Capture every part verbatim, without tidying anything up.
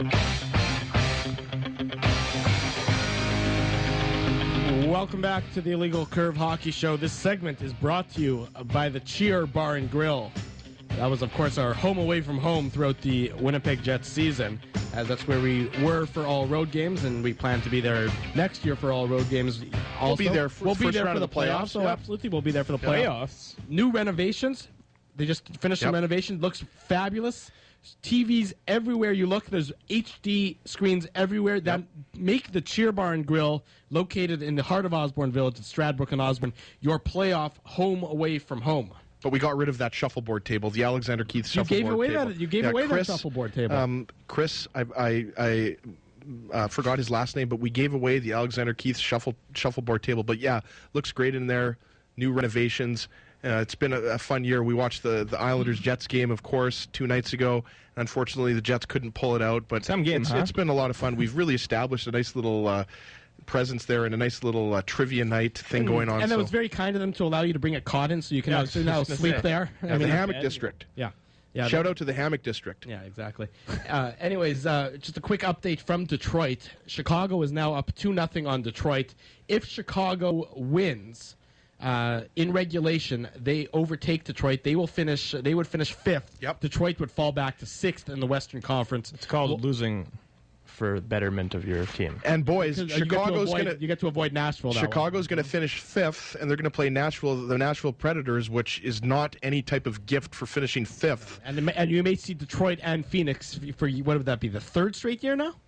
Welcome back to the Illegal Curve Hockey Show. This segment is brought to you by the Cheer Bar and Grill. That was, of course, our home away from home throughout the Winnipeg Jets season, as that's where we were for all road games, and we plan to be there next year for all road games. Also, we'll be there for, we'll be first there round for of the the playoffs. playoffs. So yeah. absolutely, we'll be there for the Playoffs. New renovations. They just finished Yep. some renovations. Looks fabulous. T Vs everywhere you look. There's H D screens everywhere that Yep. make the Cheer Bar and Grill, located in the heart of Osborne Village at Stradbrook and Osborne, your playoff home away from home. But we got rid of that shuffleboard table, the Alexander Keith You shuffleboard gave away table. that. You gave Yeah, away Chris, that shuffleboard table. Um, Chris, I, I, I uh, forgot his last name, but we gave away the Alexander Keith shuffle shuffleboard table. But yeah, looks great in there. New renovations. Uh, it's been a, a fun year. We watched the, the Islanders-Jets game, of course, two nights ago. Unfortunately, the Jets couldn't pull it out. But Some game, it's, huh? it's been a lot of fun. We've really established a nice little uh, presence there and a nice little uh, trivia night thing going on. And so. it was very kind of them to allow you to bring a cot in so you can Yeah, I actually was now just gonna sleep say. there. Yeah, I the mean, Hammock District. yeah. Yeah, Shout out to the Hammock District. Yeah, exactly. uh, anyways, uh, just a quick update from Detroit. Chicago is now up two nothing on Detroit. If Chicago wins uh, in regulation, they overtake Detroit. They will finish. They would finish fifth. Yep. Detroit would fall back to sixth in the Western Conference. It's called losing for the betterment of your team. And boys, Because, uh, you get to Chicago's avoid- going You get to avoid Nashville. that Chicago's going to finish fifth, and they're going to play Nashville, the Nashville Predators, which is not any type of gift for finishing fifth. way. And, it may- and you may see Detroit and Phoenix for what would that be? The third straight year now.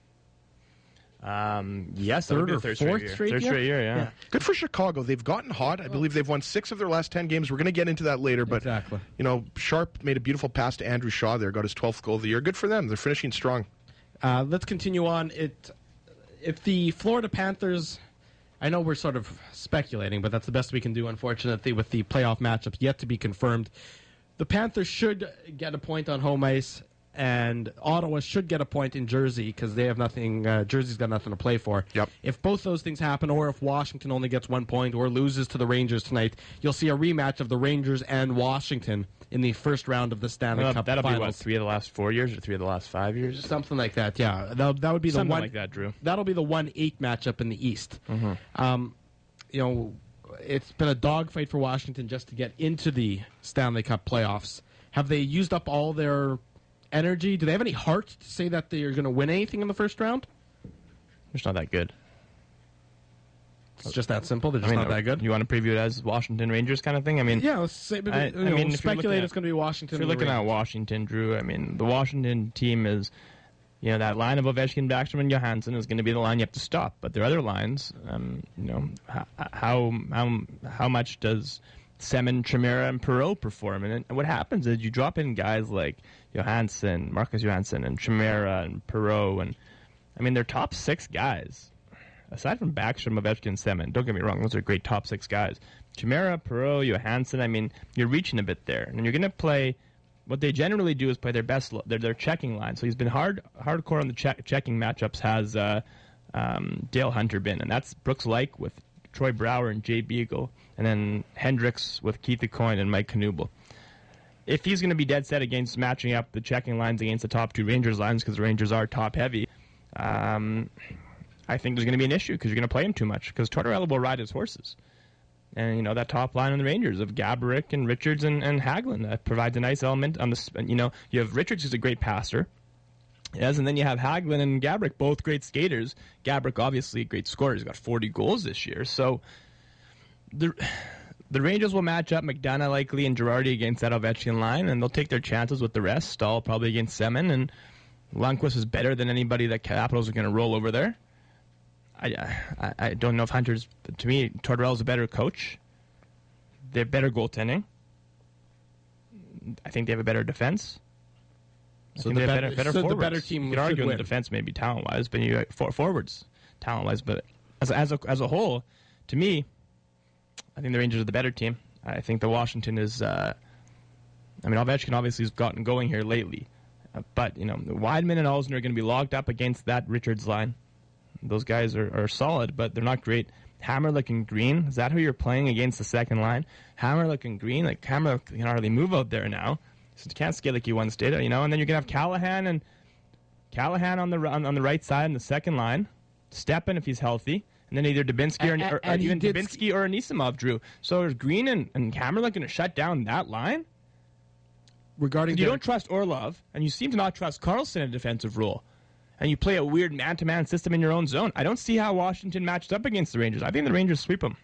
Um, yes, that would Third be or the third fourth straight year. straight third year? straight year, yeah. Yeah. Good for Chicago. They've gotten hot. I believe they've won six of their last ten games. We're going to get into that later. But, Exactly. you know, Sharp made a beautiful pass to Andrew Shaw there, got his twelfth goal of the year. Good for them. They're finishing strong. Uh, let's continue on. It, if the Florida Panthers, I know we're sort of speculating, but that's the best we can do, unfortunately, with the playoff matchups yet to be confirmed. The Panthers should get a point on home ice, and Ottawa should get a point in Jersey because they have nothing. Uh, Jersey's got nothing to play for. Yep. If both those things happen, or if Washington only gets one point or loses to the Rangers tonight, you'll see a rematch of the Rangers and Washington in the first round of the Stanley Well, Cup that'll Finals. be what, three of the last four years or three of the last five years? Something like that, yeah. That, that would be the Something one like that, Drew. That'll be the one eight matchup in the East. Mm-hmm. Um, you know, it's been a dogfight for Washington just to get into the Stanley Cup playoffs. Have they used up all their energy? Do they have any heart to say that they are going to win anything in the first round? It's not that good. It's just that simple. They're I just mean, not that good. You want to preview it as Washington Rangers kind of thing? I mean, Yeah, let's say, but, I- you I know, mean, if you're speculate looking at- it's going to be Washington. if you're and the looking at Rangers. Washington, Drew, I mean, the Washington team is, you know, that line of Ovechkin, Backstrom, and Johansson is going to be the line you have to stop. But their other lines, um, you know, h- how how how much does Semin, Chimera, and Perreault perform? And, and what happens is you drop in guys like Johansson, Marcus Johansson, and Chimera, and Perreault, and I mean, they're top six guys. Aside from Backstrom, Ovechkin, Semin, don't get me wrong, those are great top six guys. Chimera, Perreault, Johansson, I mean, you're reaching a bit there. And you're going to play, what they generally do is play their best, their, their checking line. So he's been hard, hardcore on the check, checking matchups, has uh, um, Dale Hunter been. And that's Brooks Lyke with Troy Brouwer and Jay Beagle. And then Hendricks with Keith Aucoin and Mike Knuble. If he's going to be dead set against matching up the checking lines against the top two Rangers lines, because the Rangers are top heavy, um, I think there's going to be an issue because you're going to play him too much because Tortorella will ride his horses. And, you know, that top line on the Rangers of Gaborik and Richards and, and Hagelin, that provides a nice element on the, you know, you have Richards who's a great passer. Yes, and then you have Hagelin and Gaborik, both great skaters. Gaborik, obviously, a great scorer. He's got forty goals this year. So the the Rangers will match up McDonough likely and Girardi against that Ovechkin line, and they'll take their chances with the rest. Stahl probably against Semin, and Lundqvist is better than anybody that Capitals are going to roll over there. I, I I don't know if Hunter's, to me, Tortorella's a better coach. They have better goaltending. I think they have a better defense. So I think the they have better- better, better so the forwards. better team You could should argue in win. the defense maybe talent-wise, but you for, forwards talent-wise. But as as a, as a whole, to me, I think the Rangers are the better team. I think the Washington is. Uh, I mean, Ovechkin obviously has gotten going here lately, uh, but you know, Weidman and Olsen are going to be locked up against that Richards line. Those guys are, are solid, but they're not great. Hammerlick and Green, is that who you're playing against the second line? Hammerlick and Green, like Hammerlick can hardly move out there now. So you can't skate like you once did, you know. And then you're gonna have Callahan and Callahan on the on, on the right side in the second line, Stepan if he's healthy, and then either Dubinsky or, And- or, or and he even did Dubinsky or Anisimov, Drew. So is Green and, and Hammerlick going to shut down that line? Regarding You Derek- don't trust Orlov, and you seem to not trust Carlson in a defensive role. And you play a weird man-to-man system in your own zone. I don't see how Washington matched up against the Rangers. I think the Rangers sweep them.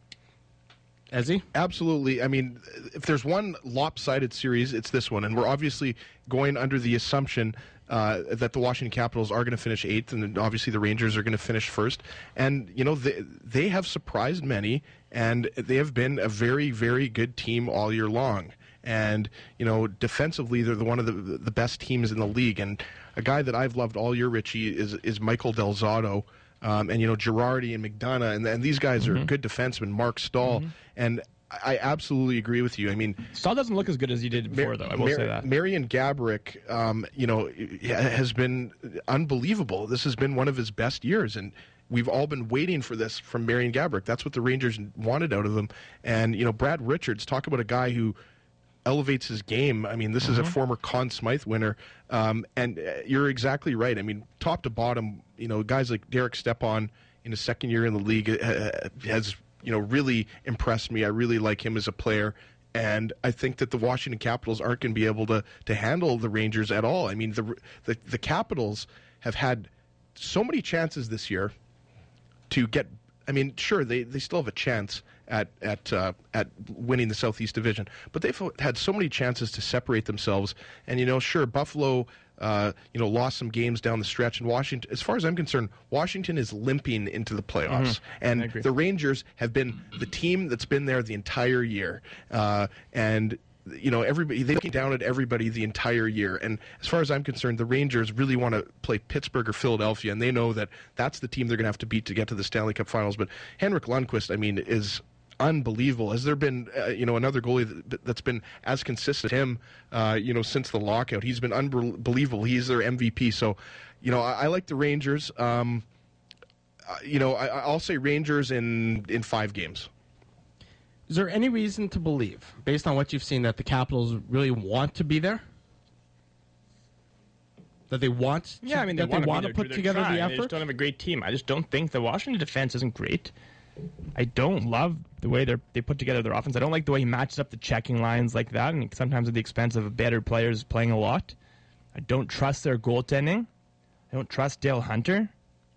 Ezzy? Absolutely. I mean, if there's one lopsided series, it's this one. And we're obviously going under the assumption uh, that the Washington Capitals are going to finish eighth, and then obviously the Rangers are going to finish first. And, you know, they, they have surprised many, and they have been a very, very good team all year long. And, you know, defensively, they're the, one of the, the best teams in the league. And a guy that I've loved all year, Richie, is, is Michael Del Zotto. Um, and, you know, Girardi and McDonough, and, and these guys Mm-hmm. are good defensemen, Mark Stahl. Mm-hmm. And I absolutely agree with you. I mean, Stahl doesn't look as good as he did before, Mar- though. I will Mar- say that. Marian Gaborik, um, you know, has been unbelievable. This has been one of his best years, and we've all been waiting for this from Marian Gaborik. That's what the Rangers wanted out of him. And, you know, Brad Richards, talk about a guy who elevates his game. I mean, this Mm-hmm. is a former Conn Smythe winner, um, and uh, you're exactly right. I mean, top to bottom, you know, guys like Derek Stepan in his second year in the league uh, has, you know, really impressed me. I really like him as a player, and I think that the Washington Capitals aren't going to be able to to handle the Rangers at all. I mean, the the, the Capitals have had so many chances this year to get. I mean, sure, they, they still have a chance at at uh, at winning the Southeast Division, but they've had so many chances to separate themselves. And, you know, sure, Buffalo, uh, you know, lost some games down the stretch. And Washington, as far as I'm concerned, Washington is limping into the playoffs. Mm-hmm. And agree. the Rangers have been the team that's been there the entire year. Uh, and you know, everybody, they're looking down at everybody the entire year. And as far as I'm concerned, the Rangers really want to play Pittsburgh or Philadelphia, and they know that that's the team they're going to have to beat to get to the Stanley Cup Finals. But Henrik Lundqvist, I mean, is unbelievable. Has there been, uh, you know, another goalie that, that's been as consistent as him, uh, you know, since the lockout? He's been unbelievable. He's their M V P. So, you know, I, I like the Rangers. Um, uh, you know, I, I'll say Rangers in, in five games. Is there any reason to believe, based on what you've seen, that the Capitals really want to be there? That they want, Yeah, I mean, they that they want to to put together the They just effort? don't have a great team. I just don't think the Washington defense isn't great. I don't love the way they they put together their offense. I don't like the way he matches up the checking lines like that, and sometimes at the expense of better players playing a lot. I don't trust their goaltending. I don't trust Dale Hunter.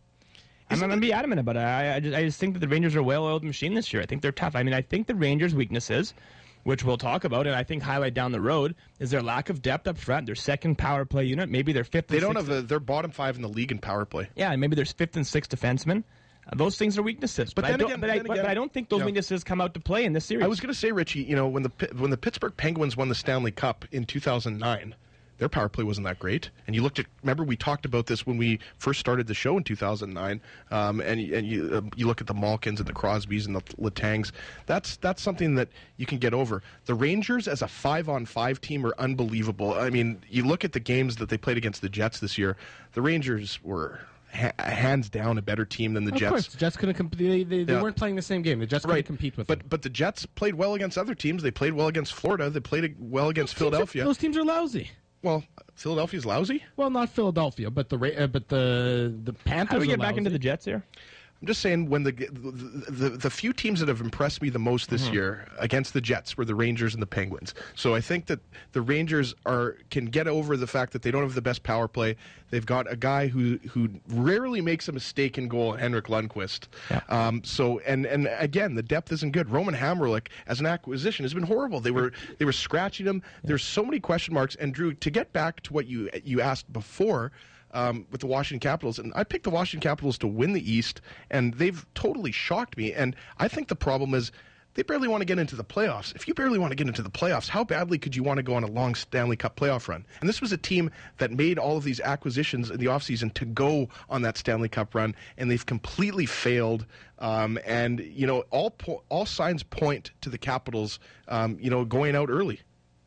I'm going to be adamant about it. I, I, just, I just think that the Rangers are a well-oiled machine this year. I think they're tough. I mean, I think the Rangers' weaknesses, which we'll talk about, and I think highlight down the road, is their lack of depth up front, their second power play unit, maybe their fifth. They and don't sixth. have the, they're bottom five in the league in power play. Yeah, and maybe there's fifth and sixth defensemen. Uh, those things are weaknesses. But But, I, then don't, again- but, I, then but, again- but I don't think those Yeah. weaknesses come out to play in this series. I was going to say, Richie, you know, when the Pi- when the Pittsburgh Penguins won the Stanley Cup in two thousand nine, their power play wasn't that great. And you looked at, remember we talked about this when we first started the show in two thousand nine, um, and, and you uh, you look at the Malkins and the Crosbys and the Letangs. That's that's something that you can get over. The Rangers as a five-on-five team are unbelievable. I mean, you look at the games that they played against the Jets this year, the Rangers were ha- hands down a better team than the Of Jets. course, the Jets couldn't compete. They, they, they Yeah. weren't playing the same game. The Jets couldn't compete with but them. but the Jets played well against other teams. They played well against Florida. They played well against Those teams are- Philadelphia. Those teams are lousy. Well, Philadelphia's lousy. Well, not Philadelphia, but the Ra- uh, but the the Panthers. How do we are get back into lousy. the Jets here? I'm just saying when the the, the, the few teams that have impressed me the most this year against the Jets were the Rangers and the Penguins. So I think that the Rangers are can get over the fact that they don't have the best power play. They've got a guy who who rarely makes a mistake in goal, Henrik Lundqvist. Yeah. Um, so and and again, the depth isn't good. Roman Hamrlik as an acquisition has been horrible. They were they were scratching him. There's so many question marks. And Drew, to get back to what you you asked before. Um, with the Washington Capitals, and I picked the Washington Capitals to win the East, and they've totally shocked me. And I think the problem is they barely want to get into the playoffs. If you barely want to get into the playoffs, how badly could you want to go on a long Stanley Cup playoff run? And this was a team that made all of these acquisitions in the offseason to go on that Stanley Cup run, and they've completely failed. Um, and, you know, all po- all signs point to the Capitals, um, you know, going out early.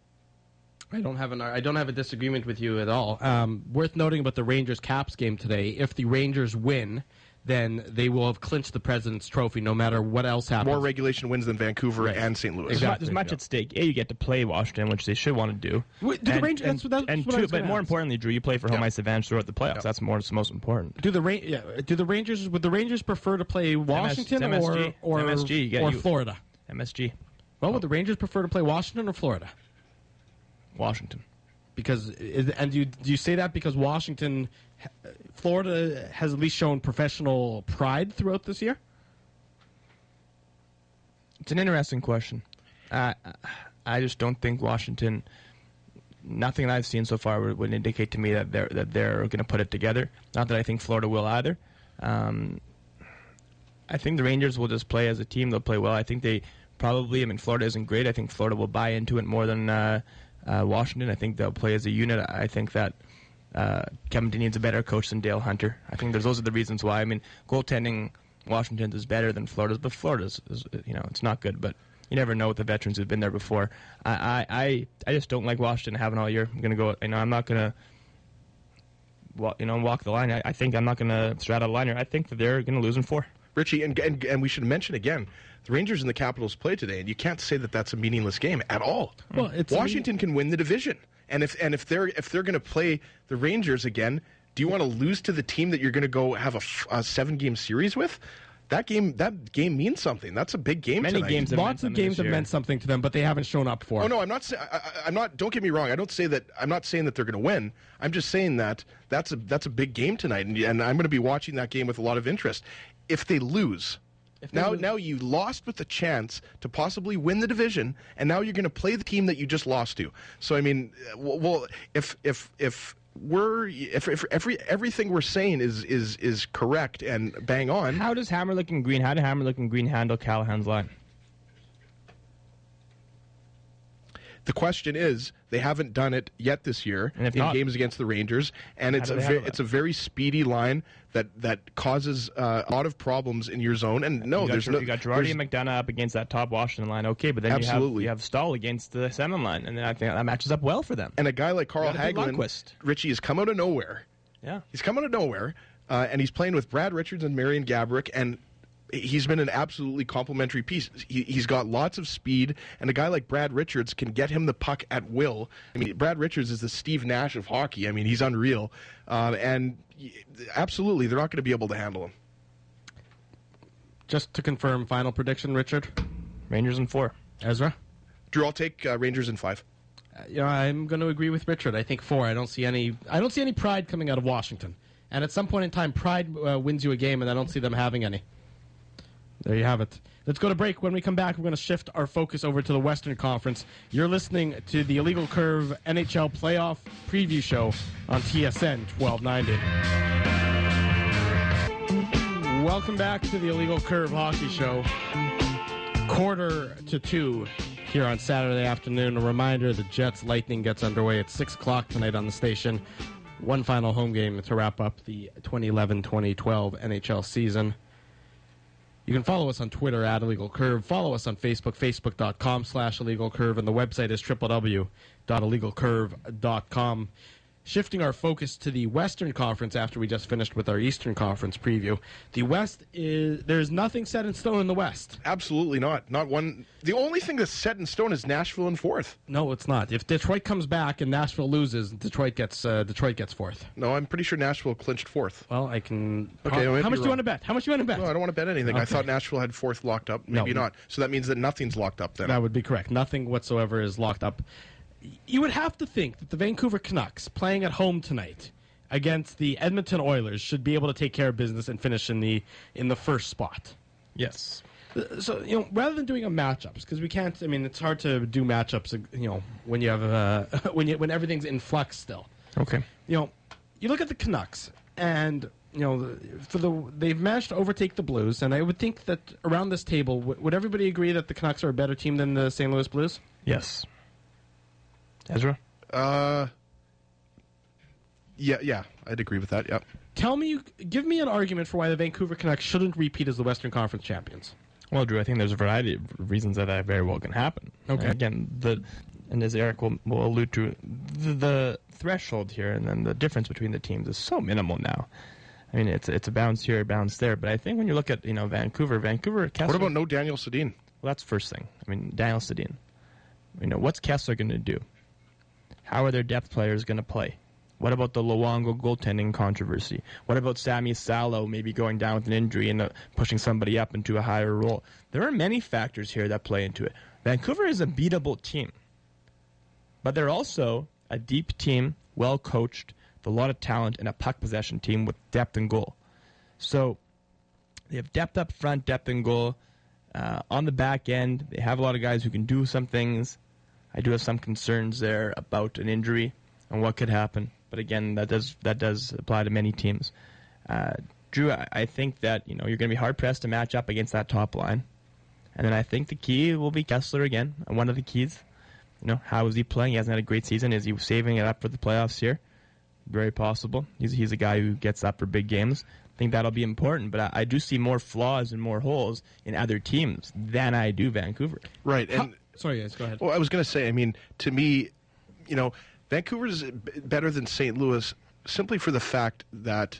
I don't have an I don't have a disagreement with you at all. Um, worth noting about the Rangers Caps game today. If the Rangers win, then they will have clinched the President's Trophy no matter what else happens. More regulation wins than Vancouver Right. and Saint Louis. There's, Exactly, not, there's much yeah. at stake. A, you get to play Washington, which they should want to do. Wait, do the and, Rangers- and, that's what- that's and what I two, was but gonna more ask. importantly, Drew, you play for home Yeah. ice advantage throughout the playoffs. Yeah. That's more most important. Do the Ra- yeah, do the Rangers would the Rangers prefer to play Washington M S G. or or, M S G, you get or you- Florida? M S G, Well, would the Rangers prefer to play Washington or Florida? Washington. Because is, and do you, do you say that because Washington, Florida has at least shown professional pride throughout this year? It's an interesting question. Uh, I just don't think Washington. Nothing that I've seen so far would, would indicate to me that they're that they're going to put it together. Not that I think Florida will either. Um, I think the Rangers will just play as a team. They'll play well. I think they probably. I mean, Florida isn't great. I think Florida will buy into it more than uh, uh, Washington. I think they'll play as a unit. I think that uh, Kevin Dineen's a better coach than Dale Hunter. I think there's those are the reasons why. I mean, goaltending. Washington's is better than Florida's, but Florida's, is, you know, it's not good. But you never know with the veterans who've been there before. I, I, I, I just don't like Washington having all year. I'm gonna go. You know, I'm not gonna, well, you know, walk the line. I, I think I'm not gonna straddle the line here. I think that they're gonna lose in four. Richie, and, and and we should mention again, the Rangers and the Capitals play today, and you can't say that that's a meaningless game at all. Well, it's Washington can win the division, and if and if they're if they're going to play the Rangers again, do you want to lose to the team that you're going to go have a, f- a seven game series with? That game that game means something. That's a big game. Many tonight. games have meant Lots of something games this have year. meant something to them, but they haven't shown up for Oh it. no, I'm not. Say, I, I, I'm not. Don't get me wrong. I don't say that. I'm not saying that they're going to win. I'm just saying that that's a that's a big game tonight, and, and I'm going to be watching that game with a lot of interest. If they lose, they now lose- now you lost with the chance to possibly win the division, and now you're going to play the team that you just lost to. So I mean, well, well if if if we're if, if every everything we're saying is is is correct and bang on. How does Hammerlick and Green? How do Hammerlick and Green handle Callahan's line? The question is, they haven't done it yet this year And if in not- games against the Rangers, and it's do a they ve- handle that? it's a very speedy line that that causes uh, a lot of problems in your zone. And no, you got, there's Gir- no you got Girardi there's- and McDonough up against that top Washington line. Okay, but then you have Absolutely. you have Stahl against the Salmon line, and then I think that matches up well for them. and a guy like Carl You gotta beat Hagelin, Lundqvist. Richie, has come out of nowhere. Yeah. He's come out of nowhere, uh, and he's playing with Brad Richards and Marian Gaborik, and he's been an absolutely complimentary piece. He, he's got lots of speed, and a guy like Brad Richards can get him the puck at will. I mean, Brad Richards is the Steve Nash of hockey. I mean, he's unreal, um, and y- absolutely, they're not going to be able to handle him. Just to confirm, final prediction, Richard, Rangers in four. Ezra. Drew, I'll take uh, Rangers in five. Uh, you know, I'm going to agree with Richard. I think four. I don't see any. I don't see any pride coming out of Washington. And at some point in time, pride uh, wins you a game, and I don't see them having any. There you have it. Let's go to break. When we come back, we're going to shift our focus over to the Western Conference. You're listening to the Illegal Curve N H L Playoff Preview Show on T S N twelve ninety. Welcome back to the Illegal Curve Hockey Show. Quarter to two here on Saturday afternoon. A reminder, the Jets Lightning gets underway at six o'clock tonight on the station. One final home game to wrap up the twenty eleven twenty twelve N H L season. You can follow us on Twitter at Illegal Curve. Follow us on Facebook, facebook.com slash Illegal Curve, and the website is w w w dot illegal curve dot com. Shifting our focus to the Western Conference after we just finished with our Eastern Conference preview. The West is there's nothing set in stone in the West. Absolutely not. Not one. The only thing that's set in stone is Nashville in fourth. No, it's not. If Detroit comes back and Nashville loses, Detroit gets uh, Detroit gets fourth. No, I'm pretty sure Nashville clinched fourth. Well, I can. Okay, how I might how be much do you wrong. want to bet? How much do you want to bet? No, I don't want to bet anything. I Okay. thought Nashville had fourth locked up. Maybe No. not. So that means that nothing's locked up then. That would be correct. Nothing whatsoever is locked up. You would have to think that the Vancouver Canucks, playing at home tonight against the Edmonton Oilers, should be able to take care of business and finish in the in the first spot. Yes. So, you know, rather than doing a matchups, because we can't. I mean, it's hard to do matchups. You know, when you have uh, when you when everything's in flux still. Okay. You know, you look at the Canucks, and you know, for the they've managed to overtake the Blues, and I would think that around this table, w- would everybody agree that the Canucks are a better team than the Saint Louis Blues? Yes. Ezra? Uh, yeah, yeah, I'd agree with that. Yep. Tell me, give me an argument for why the Vancouver Canucks shouldn't repeat as the Western Conference champions. Well, Drew, I think there's a variety of reasons that that very well can happen. Okay. And again, the and as Eric will, will allude to, the, the threshold here and then the difference between the teams is so minimal now. I mean, it's it's a bounce here, a bounce there. But I think when you look at, you know, Vancouver, Vancouver, Kessler. What about no Daniel Sedin? Well, that's the first thing. I mean, Daniel Sedin. You know, what's Kessler going to do? How are their depth players going to play? What about the Luongo goaltending controversy? What about Sami Salo maybe going down with an injury and uh, pushing somebody up into a higher role? There are many factors here that play into it. Vancouver is a beatable team. But they're also a deep team, well coached, with a lot of talent, and a puck possession team with depth and goal. So they have depth up front, depth and goal. Uh, on the back end, they have a lot of guys who can do some things. I do have some concerns there about an injury and what could happen. But again, that does that does apply to many teams. Uh, Drew, I, I think that, you know, you're going to be hard pressed to match up against that top line, and then I think the key will be Kessler again. One of the keys, you know, how is he playing? He hasn't had a great season. Is he saving it up for the playoffs here? Very possible. He's he's a guy who gets up for big games. I think that'll be important. But I, I do see more flaws and more holes in other teams than I do Vancouver. Right. And How, sorry, guys, go ahead. well, I was going to say, I mean, to me, you know, Vancouver's better than Saint Louis simply for the fact that,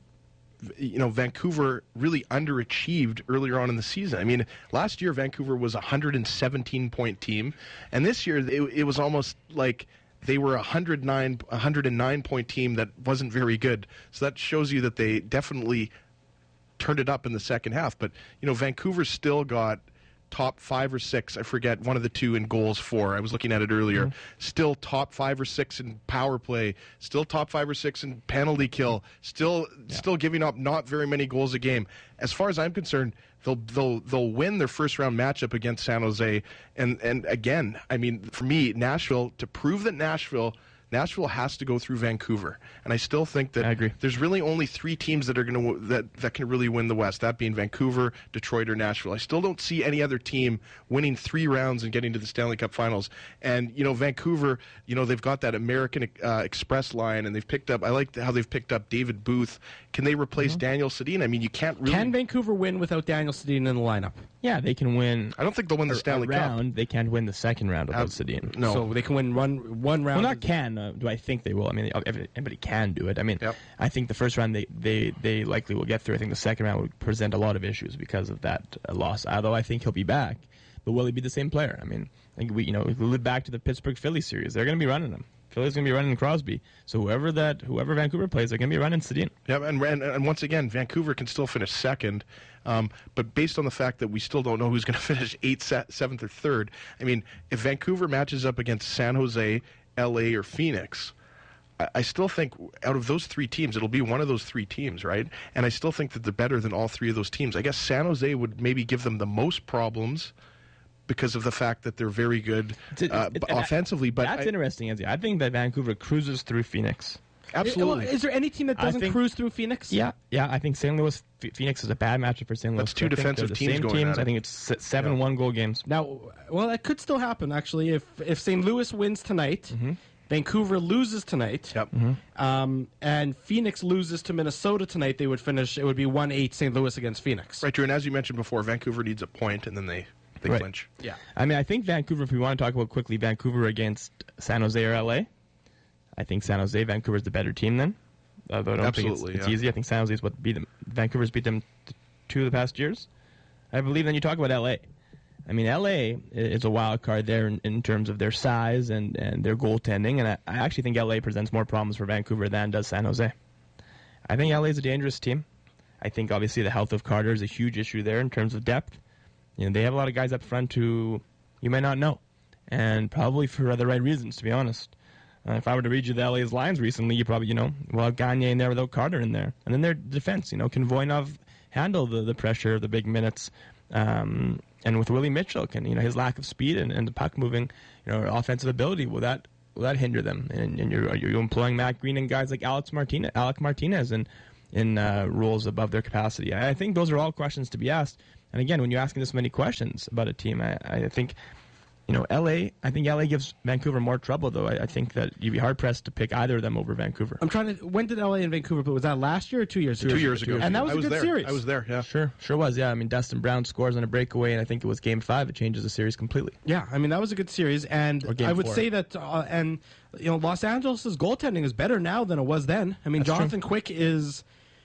you know, Vancouver really underachieved earlier on in the season. I mean, last year Vancouver was a one hundred seventeen point team, and this year it, it was almost like they were a one hundred nine, one hundred nine point team that wasn't very good. So that shows you that they definitely turned it up in the second half. But, you know, Vancouver still got top five or six, I forget, one of the two in goals for. I was looking at it earlier. Mm-hmm. Still top five or six in power play. Still top five or six in penalty kill. Still, yeah. still giving up not very many goals a game. As far as I'm concerned, they'll they'll they'll win their first round matchup against San Jose. And and again, I mean, for me, Nashville, to prove that Nashville. Nashville has to go through Vancouver, and I still think that I agree. There's really only three teams that are going to that that can really win the West. That being Vancouver, Detroit, or Nashville. I still don't see any other team winning three rounds and getting to the Stanley Cup Finals. And you know, Vancouver, you know, they've got that American uh, Express line, and they've picked up. I like how they've picked up David Booth. Can they replace mm-hmm. Daniel Sedin? I mean, you can't really. Can Vancouver win without Daniel Sedin in the lineup? Yeah, they can win. I don't think they'll win the Stanley round. Cup. They can't win the second round without uh, Sedin. No, so they can win one one round. Well, not can. Uh, do I think they will? I mean, everybody can do it. I mean, yep. I think the first round they, they, they likely will get through. I think the second round would present a lot of issues because of that uh, loss. Although I think he'll be back, but will he be the same player? I mean, I think we you know we look back to the Pittsburgh Phillies series. They're going to be running him. Philly's going to be running Crosby. So whoever that whoever Vancouver plays, they're going to be running Sedin. Yeah, and, and and once again, Vancouver can still finish second, um, but based on the fact that we still don't know who's going to finish eighth, seventh, or third. I mean, if Vancouver matches up against San Jose, L A, or Phoenix, I, I still think out of those three teams, it'll be one of those three teams, right? And I still think that they're better than all three of those teams. I guess San Jose would maybe give them the most problems, because of the fact that they're very good uh, it, it, offensively. But that's I, interesting, Izzy. I think that Vancouver cruises through Phoenix. Absolutely. Is there any team that doesn't think, cruise through Phoenix? Yeah, yeah. I think Saint Louis, Phoenix is a bad matchup for Saint Louis. That's two defensive the teams same going teams. at it. I think it's seven yeah. one goal games. Now, well, that could still happen actually. If if Saint Louis wins tonight, mm-hmm. Vancouver loses tonight, yep. mm-hmm. um, and Phoenix loses to Minnesota tonight, they would finish. It would be one eight Saint Louis against Phoenix. Right, Drew. And as you mentioned before, Vancouver needs a point, and then they. They right. clinch. Yeah. I mean, I think Vancouver, if we want to talk about quickly, Vancouver against San Jose or L A, I think San Jose, Vancouver is the better team then. Although I don't Absolutely, think it's, it's yeah. easy. I think San Jose is what beat them. Vancouver's beat them t- two of the past years. I believe then you talk about L A. I mean, L A is a wild card there in, in terms of their size and, and their goaltending, and I, I actually think L A presents more problems for Vancouver than does San Jose. I think L A is a dangerous team. I think obviously the health of Carter is a huge issue there in terms of depth. You know, they have a lot of guys up front who you may not know, and probably for the right reasons, to be honest. Uh, if I were to read you the L A's lines recently, you probably, you know, well, have Gagne in there without Carter in there. And then their defense, you know, can Voynov handle the, the pressure, the big minutes? Um, and with Willie Mitchell, can, you know, his lack of speed and, and the puck moving, you know, offensive ability, will that will that hinder them? And, and you're, you're employing Matt Green and guys like Alex Martinez, Alec Martinez in, in uh, roles above their capacity. I think those are all questions to be asked. And again, when you're asking this many questions about a team, I, I think, you know, L A, I think L A gives Vancouver more trouble, though. I, I think that you'd be hard-pressed to pick either of them over Vancouver. I'm trying to, when did L A and Vancouver play? Was that last year or two years ago? Two years ago. And that was I a was good there. series. I was there, yeah. Sure, sure was, yeah. I mean, Dustin Brown scores on a breakaway, and I think it was game five. It changes the series completely. Yeah, I mean, that was a good series. And I would four. say that, uh, and, you know, Los Angeles' goaltending is better now than it was then. I mean, That's Jonathan true. Quick is...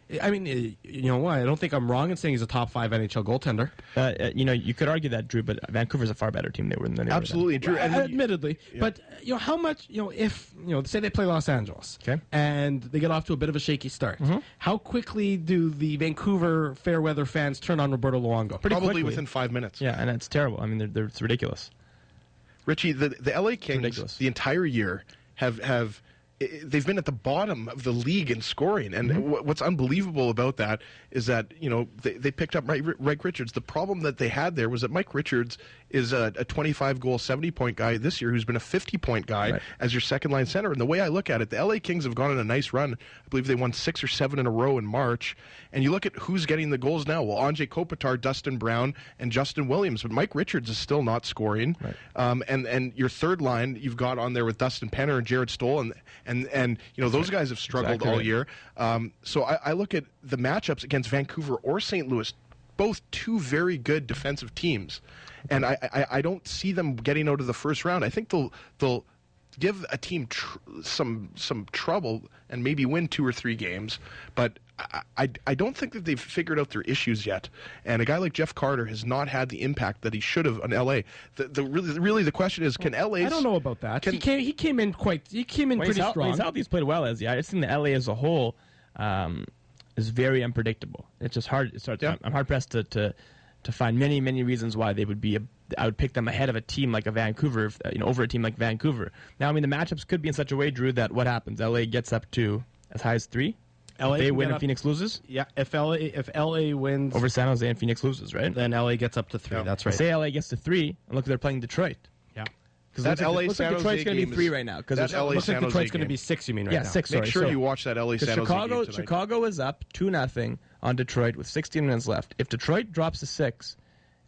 I mean, you know what? I don't think I'm wrong in saying he's a top five N H L goaltender. Uh, you know, you could argue that, Drew, but Vancouver's a far better team they were than they Absolutely, were Drew. Well, And then you- admittedly, yeah. but you know how much you know if you know say they play Los Angeles, Okay. and they get off to a bit of a shaky start. How quickly do the Vancouver fair weather fans turn on Roberto Luongo? Pretty probably quickly. within five minutes. Yeah, and it's terrible. I mean, they're, they're, it's ridiculous. Richie, the the L A Kings ridiculous. the entire year have have i- they've been at the bottom of the league in scoring, and Mm-hmm. wh- what's unbelievable about that is that you know they, they picked up Mike, Mike Richards. The problem that they had there was that Mike Richards is a, a twenty-five goal, seventy point guy this year who's been a fifty point guy Right. as your second line center. And the way I look at it, the L A Kings have gone on a nice run. I believe they won six or seven in a row in March. And you look at who's getting the goals now. Well, Anjay Kopitar, Dustin Brown, and Justin Williams, but Mike Richards is still not scoring. Right. Um, and and your third line you've got on there with Dustin Penner and Jared Stoll, and and and you know those guys have struggled Exactly all right. year. Um, so I, I look at the matchups against Vancouver or Saint Louis, both two very good defensive teams, and I, I, I don't see them getting out of the first round. I think they'll they'll give a team tr- some some trouble and maybe win two or three games, but I, I, I don't think that they've figured out their issues yet. And a guy like Jeff Carter has not had the impact that he should have on L A. The, the really really the question is, can L A? I don't know about that. Can- he came. He came in quite. He came in When pretty he's, out, when strong. he's healthy, he's played well as yeah. I just think the L A as a whole um, is very unpredictable. It's just hard. It's hard Yeah. I'm hard pressed to, to to find many many reasons why they would be. A, I would pick them ahead of a team like a Vancouver, if, you know, over a team like Vancouver. Now, I mean, the matchups could be in such a way, Drew, that what happens? L A gets up to as high as three. L A They can win get and up- Phoenix loses Yeah, if L A if L A wins, over San Jose and Phoenix loses, right? then L A gets up to three. Yeah. That's right. Say L A gets to three, and look, they're playing Detroit. Yeah. Because That looks, L A like, looks like San Jose Detroit's going to game be three is- right now. Because that L A Looks like San Jose Detroit's going to game. be six. You mean right yeah, now? six. Make sorry. sure So- you watch that L A Because San Jose Chicago, game tonight. Chicago is up two nothing on Detroit with sixteen minutes left. If Detroit drops to six,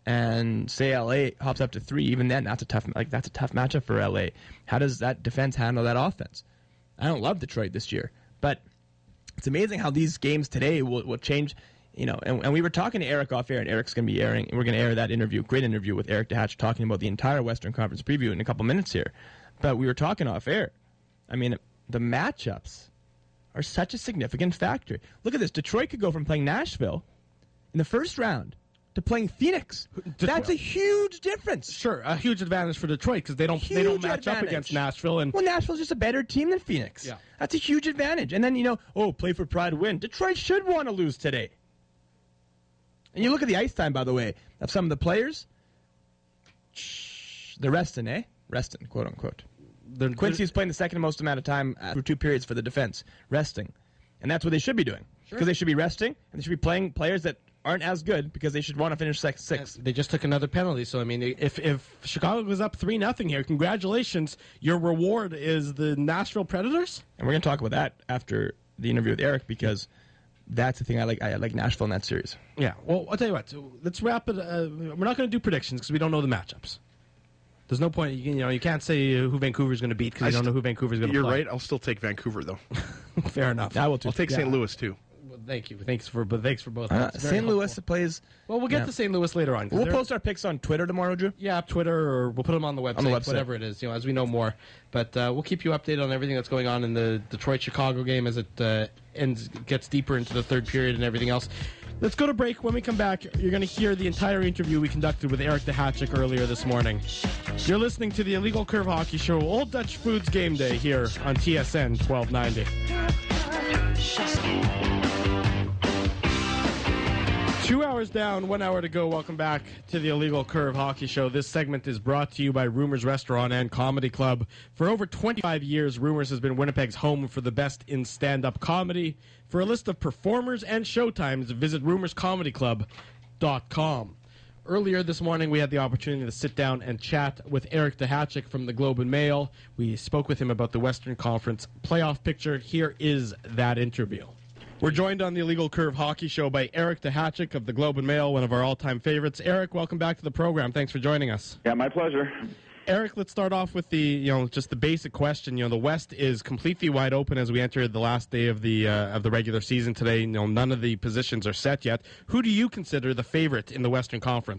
and say L A hops up to three, even then that's a tough like that's a tough matchup for L A. How does that defense handle that offense? I don't love Detroit this year, but it's amazing how these games today will, will change. You know, and, and we were talking to Eric off air, and Eric's going to be airing. We're going to air that interview, great interview with Eric DeHatch, talking about the entire Western Conference preview in a couple minutes here. But we were talking off air. I mean, the matchups are such a significant factor. Look at this: Detroit could go from playing Nashville in the first round to playing Phoenix. That's a huge difference. Sure, a huge advantage for Detroit because they don't they don't Huge match up advantage. against Nashville and Well, Nashville's just a better team than Phoenix. Yeah. That's a huge advantage. And then, you know, oh, play for pride, win. Detroit should want to lose today. And you look at the ice time, by the way, of some of the players. Shh, they're resting, eh? Resting, quote unquote. they're, Quincy's playing the second most amount of time uh, through two periods for the defense, resting. And that's what they should be doing. Because they should be resting, and they should be playing players that aren't as good because they should want to finish six. six. They just took another penalty, so I mean, if if Chicago goes up three nothing here, congratulations. Your reward is the Nashville Predators. And we're going to talk about that after the interview with Eric because that's the thing I like. I like Nashville in that series. Yeah. Well, I'll tell you what. So let's wrap it. Uh, we're not going to do predictions because we don't know the matchups. There's no point. You, you know, you can't say uh, who Vancouver's going to beat because I you don't know st- who Vancouver's going to You're play. right. I'll still take Vancouver though. Fair enough. I will too. I'll take Yeah. Saint Louis too. Well, thank you. Thanks for, but thanks for both. Uh, That's very Saint Louis helpful. plays. Well, we'll get yeah. to Saint Louis later on. 'cause We'll they're- post our picks on Twitter tomorrow, Drew. Yeah, Twitter, or we'll put them on the website, On the website. whatever it is, you know, as we know more. But uh, we'll keep you updated on everything that's going on in the Detroit-Chicago game as it uh, ends, gets deeper into the third period and everything else. Let's go to break. When we come back, you're going to hear the entire interview we conducted with Eric DeHatchik earlier this morning. You're listening to the Illegal Curve Hockey Show, Old Dutch Foods Game Day here on T S N twelve ninety. Two hours down, one hour to go. Welcome back to the Illegal Curve Hockey Show. This segment is brought to you by Rumors Restaurant and Comedy Club. For over twenty-five years, Rumors has been Winnipeg's home for the best in stand-up comedy. For a list of performers and showtimes, visit rumors comedy club dot com. Earlier this morning, we had the opportunity to sit down and chat with Eric DeHatchik from the Globe and Mail. We spoke with him about the Western Conference playoff picture. Here is that interview. We're joined on the Illegal Curve Hockey Show by Eric DeHatchik of the Globe and Mail, one of our all-time favorites. Eric, welcome back to the program. Thanks for joining us. Yeah, my pleasure. Eric, let's start off with the, you know, just the basic question. You know, the West is completely wide open as we enter the last day of the uh, of the regular season today. You know, none of the positions are set yet. Who do you consider the favorite in the Western Conference?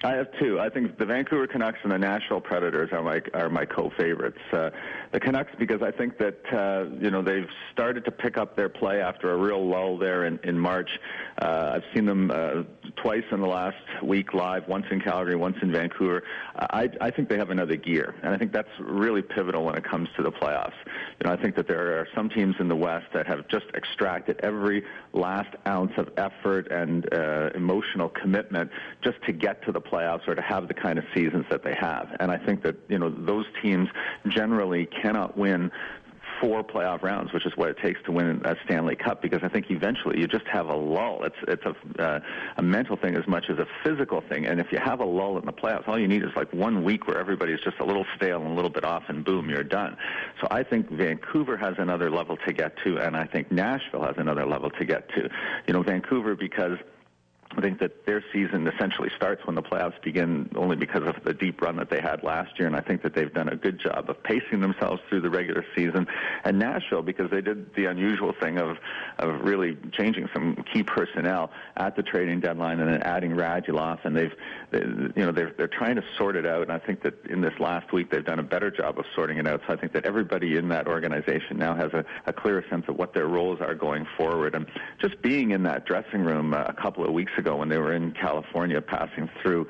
I have two. I think the Vancouver Canucks and the Nashville Predators are my are my co-favorites. Uh, the Canucks because I think that uh, you know they've started to pick up their play after a real lull there in in March. Uh, I've seen them uh, twice in the last week live, once in Calgary, once in Vancouver. I I think they have another gear, and I think that's really pivotal when it comes to the playoffs. You know, I think that there are some teams in the West that have just extracted every last ounce of effort and uh, emotional commitment just to get to the playoffs or to have the kind of seasons that they have. And I think that, you know, those teams generally cannot win four playoff rounds, which is what it takes to win a Stanley Cup, because I think eventually you just have a lull. It's it's a, uh, a mental thing as much as a physical thing. And if you have a lull in the playoffs, all you need is like one week where everybody's just a little stale and a little bit off, and boom, you're done. So I think Vancouver has another level to get to, and I think Nashville has another level to get to. You know, Vancouver, because I think that their season essentially starts when the playoffs begin, only because of the deep run that they had last year, and I think that they've done a good job of pacing themselves through the regular season. And Nashville, because they did the unusual thing of of really changing some key personnel at the trading deadline and then adding Radulov, and they've, they, you know, they're they're trying to sort it out. And I think that in this last week they've done a better job of sorting it out. So I think that everybody in that organization now has a, a clearer sense of what their roles are going forward. And just being in that dressing room uh, a couple of weeks ago, ago when they were in California passing through,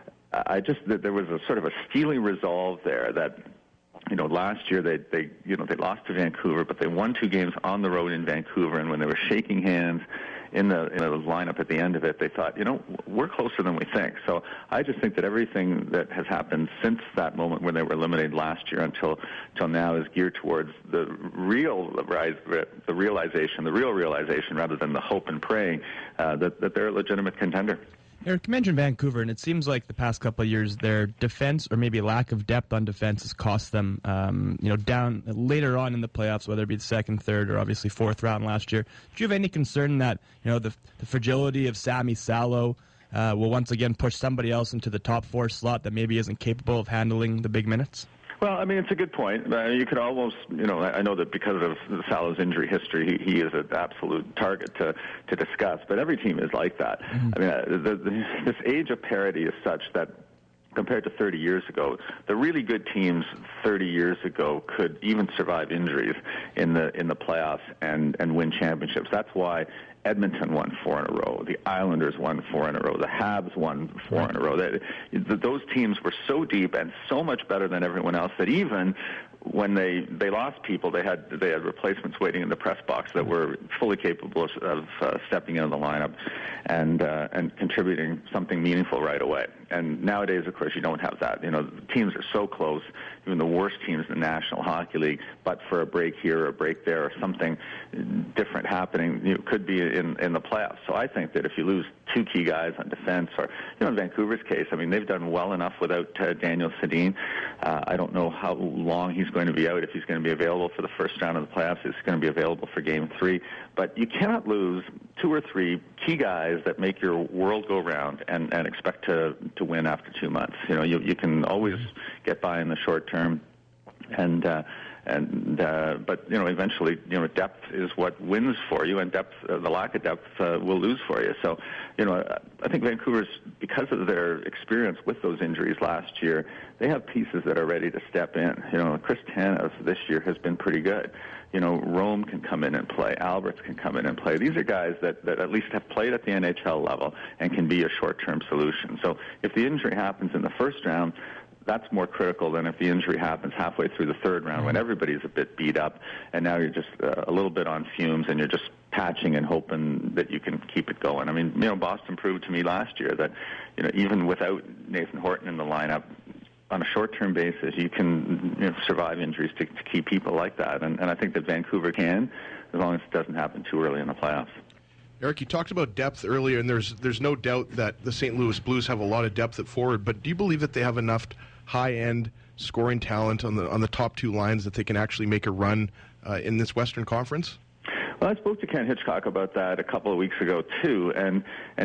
I just, there was a sort of a steely resolve there that, you know, last year they, they, you know, they lost to Vancouver, but they won two games on the road in Vancouver, and when they were shaking hands in the, in the lineup at the end of it, they thought, you know, we're closer than we think. So I just think that everything that has happened since that moment when they were eliminated last year until, until now is geared towards the real, the realization, the real realization rather than the hope and praying uh, that, that they're a legitimate contender. Eric, you mentioned Vancouver, and it seems like the past couple of years, their defense, or maybe lack of depth on defense, has cost them, um, you know, down later on in the playoffs, whether it be the second, third, or obviously fourth round last year. Do you have any concern that, you know, the, the fragility of Sami Salo uh, will once again push somebody else into the top four slot that maybe isn't capable of handling the big minutes? Well, I mean, it's a good point. Uh, you could almost, you know, I know that because of Salo's injury history, he, he is an absolute target to, to discuss, but every team is like that. Mm-hmm. I mean, uh, the, the, this age of parity is such that compared to thirty years ago, the really good teams thirty years ago could even survive injuries in the in the playoffs and, and win championships. That's why Edmonton won four in a row. The Islanders won four in a row. The Habs won four in a row. They, those teams were so deep and so much better than everyone else that even when they, they lost people, they had they had replacements waiting in the press box that were fully capable of, of uh, stepping into the lineup and uh, and contributing something meaningful right away. And nowadays, of course, you don't have that. You know, teams are so close, even the worst teams in the National Hockey League, but for a break here or a break there or something different happening, you know, could be in, in the playoffs. So I think that if you lose two key guys on defense, or, you know, in Vancouver's case, I mean, they've done well enough without uh, Daniel Sedin. Uh, I don't know how long he's going to be out, if he's going to be available for the first round of the playoffs, he's going to be available for game three. But you cannot lose two or three key guys that make your world go round and, and expect to, to win after two months. You know, you, you can always get by in the short term, and uh, and uh, but you know, eventually, you know, depth is what wins for you, and depth, uh, the lack of depth, uh, will lose for you. So, you know, I think Vancouver's, because of their experience with those injuries last year, they have pieces that are ready to step in. You know, Chris Tanev this year has been pretty good. You know, Rome can come in and play. Alberts can come in and play. These are guys that, that at least have played at the N H L level and can be a short-term solution. So if the injury happens in the first round, that's more critical than if the injury happens halfway through the third round when everybody's a bit beat up and now you're just uh, a little bit on fumes and you're just patching and hoping that you can keep it going. I mean, you know, Boston proved to me last year that, you know, even without Nathan Horton in the lineup, on a short-term basis, you can, you know, survive injuries to, to keep people like that. And, and I think that Vancouver can, as long as it doesn't happen too early in the playoffs. Eric, you talked about depth earlier, and there's there's no doubt that the Saint Louis Blues have a lot of depth at forward, but do you believe that they have enough high-end scoring talent on the on the top two lines that they can actually make a run uh, in this Western Conference? Well, I spoke to Ken Hitchcock about that a couple of weeks ago, too, and, and his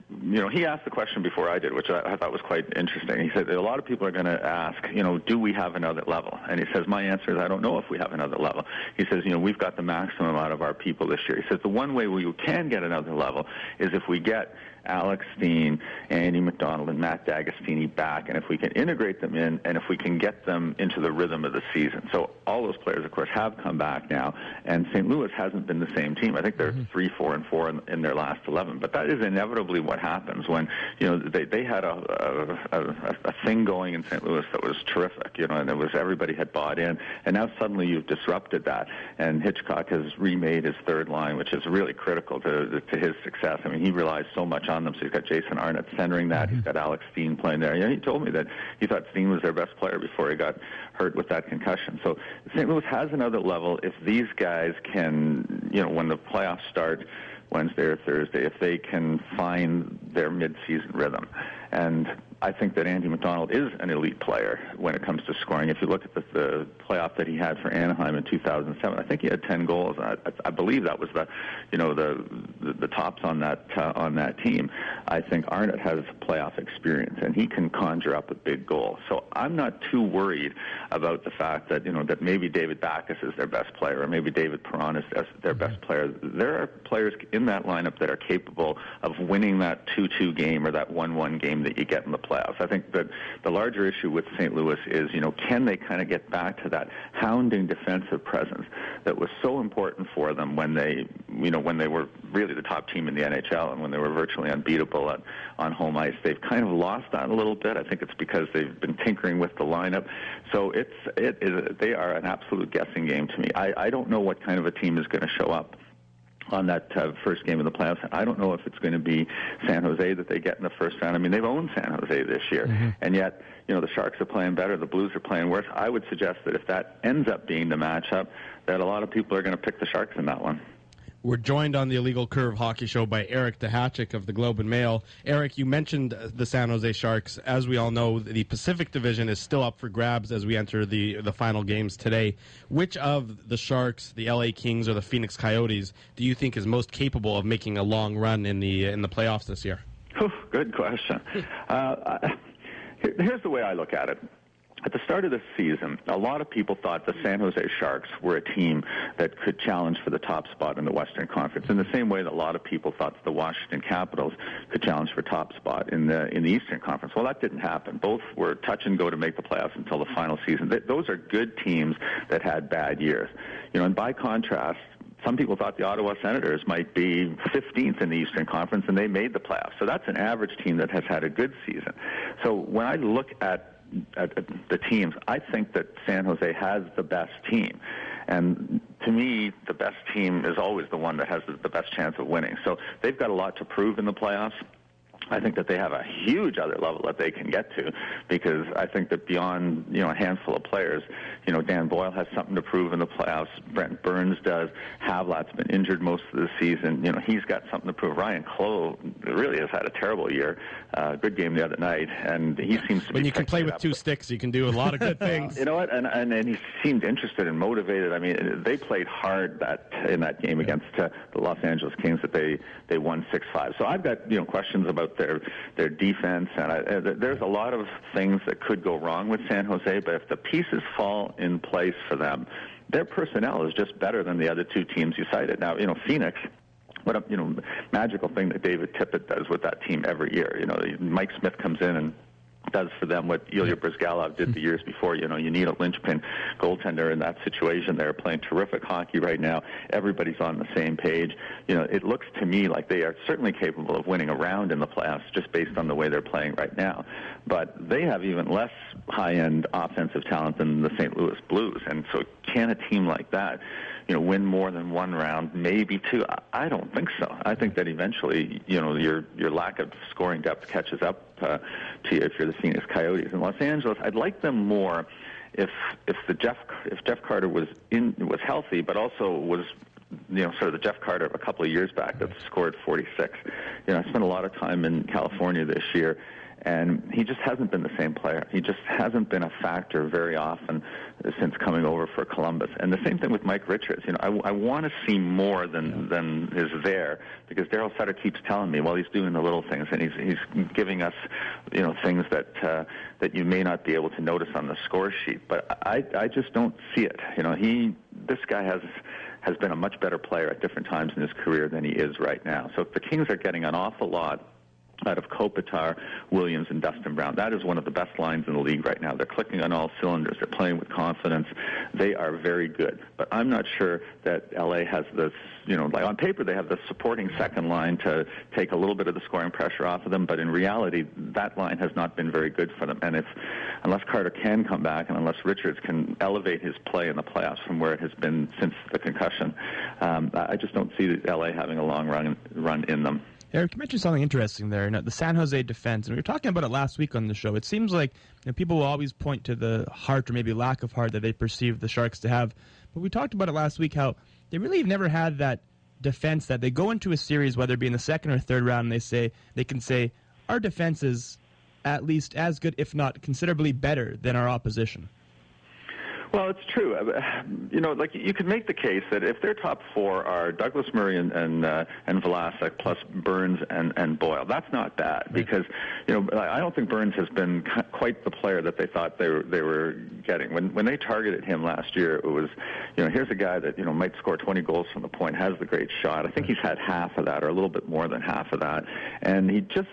you know, he asked the question before I did, which I, I thought was quite interesting. He said, a lot of people are going to ask, you know, do we have another level? And he says, my answer is, I don't know if we have another level. He says, you know, we've got the maximum out of our people this year. He says, the one way we can get another level is if we get Alex Steen, Andy McDonald, and Matt D'Agostini back, and if we can integrate them in, and if we can get them into the rhythm of the season. So all those players, of course, have come back now, and Saint Louis hasn't been the same team. I think they're mm-hmm. three, four, and four in, in their last eleven. But that is inevitably what happens when, you know, they they had a a, a, a thing going in Saint Louis that was terrific, you know, and it was everybody had bought in, and now suddenly you've disrupted that, and Hitchcock has remade his third line, which is really critical to to his success. I mean, he relies so much on them. So he's got Jason Arnott centering that. Mm-hmm. He's got Alex Steen playing there. Yeah, he told me that he thought Steen was their best player before he got hurt with that concussion. So Saint Louis has another level if these guys can, you know, when the playoffs start Wednesday or Thursday, if they can find their mid-season rhythm. And I think that Andy McDonald is an elite player when it comes to scoring. If you look at the, the playoff that he had for Anaheim in two thousand seven, I think he had ten goals. I, I believe that was the, you know, the the, the tops on that uh, on that team. I think Arnott has playoff experience, and he can conjure up a big goal. So I'm not too worried about the fact that, you know, that maybe David Backes is their best player, or maybe David Perron is their best player. There are players in that lineup that are capable of winning that two two game or that one one game that you get in the playoffs. I think that the larger issue with Saint Louis is, you know, can they kind of get back to that hounding defensive presence that was so important for them when they, you know, when they were really the top team in the N H L and when they were virtually unbeatable at, on home ice. They've kind of lost that a little bit. I think it's because they've been tinkering with the lineup. So it's it is they are an absolute guessing game to me. I, I don't know what kind of a team is going to show up on that uh, first game of the playoffs. I don't know if it's going to be San Jose that they get in the first round. I mean, they've owned San Jose this year, mm-hmm. and yet, you know, the Sharks are playing better, the Blues are playing worse. I would suggest that if that ends up being the matchup, that a lot of people are going to pick the Sharks in that one. We're joined on the Illegal Curve Hockey Show by Eric Duhatschek of the Globe and Mail. Eric, you mentioned the San Jose Sharks. As we all know, the Pacific Division is still up for grabs as we enter the, the final games today. Which of the Sharks, the L A Kings, or the Phoenix Coyotes do you think is most capable of making a long run in the in the playoffs this year? Oh, good question. uh, here's the way I look at it. At the start of the season, a lot of people thought the San Jose Sharks were a team that could challenge for the top spot in the Western Conference, in the same way that a lot of people thought that the Washington Capitals could challenge for top spot in the in the Eastern Conference. Well, that didn't happen. Both were touch and go to make the playoffs until the final season. Th- those are good teams that had bad years. You know, and by contrast, some people thought the Ottawa Senators might be fifteenth in the Eastern Conference, and they made the playoffs. So that's an average team that has had a good season. So when I look at At, at the teams, I think that San Jose has the best team. And to me, the best team is always the one that has the best chance of winning. So they've got a lot to prove in the playoffs. I think that they have a huge other level that they can get to, because I think that beyond, you know, a handful of players, you know, Dan Boyle has something to prove in the playoffs. Brent Burns does. Havlat's been injured most of the season. You know, he's got something to prove. Ryan Clough really has had a terrible year. Uh, good game the other night, and he seems to when be you can play with up. two sticks, you can do a lot of good things. You know what? And, and and he seemed interested and motivated. I mean, they played hard that in that game against uh, the Los Angeles Kings that they they won six five. So I've got, you know, questions about their their defense, and I, uh, there's a lot of things that could go wrong with San Jose. But if the pieces fall in place for them, their personnel is just better than the other two teams you cited. Now, you know, Phoenix. What a, you know, magical thing that David Tippett does with that team every year. You know, Mike Smith comes in and does for them what Ilya Brizgalov did the years before. You know, you need a linchpin goaltender in that situation. They're playing terrific hockey right now. Everybody's on the same page. You know, it looks to me like they are certainly capable of winning a round in the playoffs just based on the way they're playing right now. But they have even less high-end offensive talent than the Saint Louis Blues. And so can a team like that, you know, win more than one round, maybe two? I don't think so. I think that eventually, you know, your your lack of scoring depth catches up uh, to you if you're the Phoenix Coyotes. In Los Angeles, I'd like them more if if the Jeff if Jeff Carter was in was healthy, but also was, you know, sort of the Jeff Carter of a couple of years back that scored forty-six. You know, I spent a lot of time in California this year. And he just hasn't been the same player. He just hasn't been a factor very often since coming over for Columbus. And the same thing with Mike Richards. You know, I, I want to see more than yeah. than is there, because Daryl Sutter keeps telling me, well, he's doing the little things, and he's he's giving us, you know, things that uh, that you may not be able to notice on the score sheet. But I I just don't see it. You know, he this guy has. has been a much better player at different times in his career than he is right now. So if the Kings are getting an awful lot out of Kopitar, Williams, and Dustin Brown, that is one of the best lines in the league right now. They're clicking on all cylinders. They're playing with confidence. They are very good. But I'm not sure that L A has this, you know, like on paper they have the supporting second line to take a little bit of the scoring pressure off of them, but in reality that line has not been very good for them. And if, unless Carter can come back and unless Richards can elevate his play in the playoffs from where it has been since the concussion, um, I just don't see L A having a long run, run in them. Eric, you mentioned something interesting there, you know, the San Jose defense, and we were talking about it last week on the show. It seems like, you know, people will always point to the heart or maybe lack of heart that they perceive the Sharks to have, but we talked about it last week how they really have never had that defense that they go into a series, whether it be in the second or third round, and they say they can say our defense is at least as good, if not considerably better, than our opposition. Well, it's true. You know, like you could make the case that if their top four are Douglas Murray and and, uh, and Vlasic plus Burns and, and Boyle, that's not bad, because you know I don't think Burns has been quite the player that they thought they were they were getting. When when they targeted him last year, it was, you know, here's a guy that you know might score twenty goals from the point, has the great shot. I think he's had half of that, or a little bit more than half of that, and he just.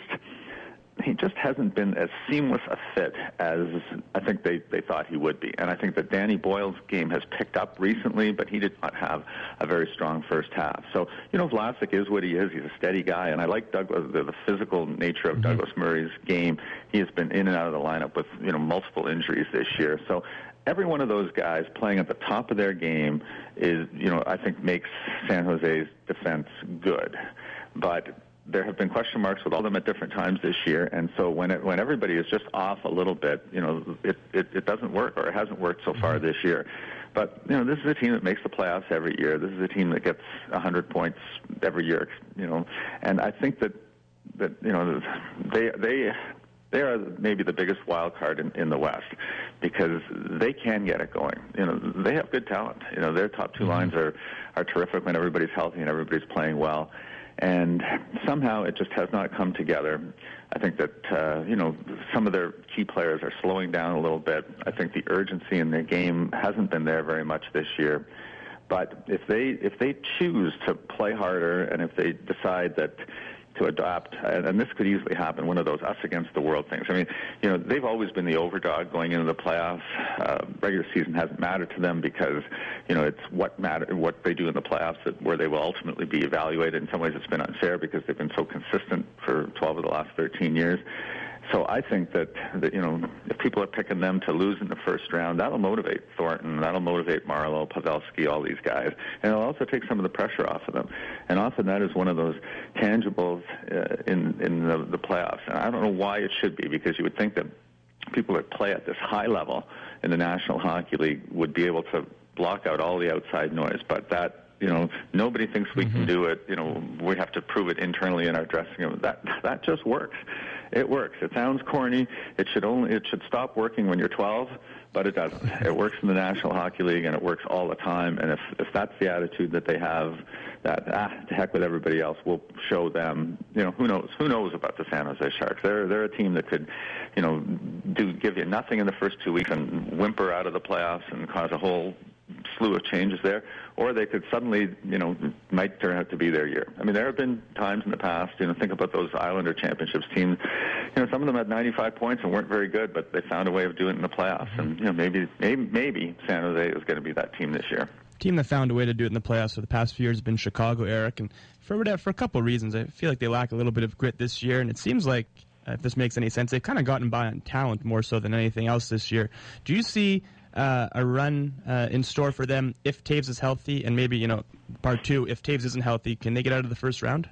He just hasn't been as seamless a fit as I think they, they thought he would be. And I think that Danny Boyle's game has picked up recently, but he did not have a very strong first half. So, you know, Vlasic is what he is. He's a steady guy. And I like Douglas, the, the physical nature of mm-hmm. Douglas Murray's game. He has been in and out of the lineup with, you know, multiple injuries this year. So every one of those guys playing at the top of their game is, you know, I think makes San Jose's defense good. But there have been question marks with all of them at different times this year, and so when it, when everybody is just off a little bit, you know, it, it, it doesn't work, or it hasn't worked so far this year. But, you know, this is a team that makes the playoffs every year. This is a team that gets one hundred points every year, you know, and I think that, that you know, they they they are maybe the biggest wild card in, in the West, because they can get it going. You know, they have good talent. You know, their top two mm-hmm. lines are, are terrific when everybody's healthy and everybody's playing well. And somehow it just has not come together. I think that, uh, you know, some of their key players are slowing down a little bit. I think the urgency in their game hasn't been there very much this year. But if they if they choose to play harder, and if they decide that to adapt, and, and this could easily happen, one of those us against the world things. I mean, you know, they've always been the overdog going into the playoffs. Uh, regular season hasn't mattered to them because, you know, it's what matter what they do in the playoffs that where they will ultimately be evaluated. In some ways, it's been unfair because they've been so consistent for twelve of the last thirteen years. So I think that, that, you know, if people are picking them to lose in the first round, that'll motivate Thornton, that'll motivate Marleau, Pavelski, all these guys. And it'll also take some of the pressure off of them. And often that is one of those tangibles uh, in, in the, the playoffs. And I don't know why it should be, because you would think that people that play at this high level in the National Hockey League would be able to block out all the outside noise. But that, you know, nobody thinks we mm-hmm. can do it. You know, we have to prove it internally in our dressing room. That that just works. It works. It sounds corny. It should only it should stop working when you're twelve, but it doesn't. It works in the National Hockey League, and it works all the time. And if if that's the attitude that they have, that ah, to heck with everybody else, we'll show them. You know, who knows? Who knows about the San Jose Sharks? They're they're a team that could, you know, do give you nothing in the first two weeks and whimper out of the playoffs and cause a whole slew of changes there, or they could suddenly, you know, might turn out to be their year. I mean, there have been times in the past, you know, think about those Islander Championships teams, you know, some of them had ninety-five points and weren't very good, but they found a way of doing it in the playoffs. Mm-hmm. And, you know, maybe, maybe, maybe San Jose is going to be that team this year. Team that found a way to do it in the playoffs for the past few years has been Chicago, Eric, and for, for a couple of reasons. I feel like they lack a little bit of grit this year, and it seems like, uh, if this makes any sense, they've kind of gotten by on talent more so than anything else this year. Do you see Uh, a run uh, in store for them if Taves is healthy, and maybe, you know, part two, if Taves isn't healthy, can they get out of the first round?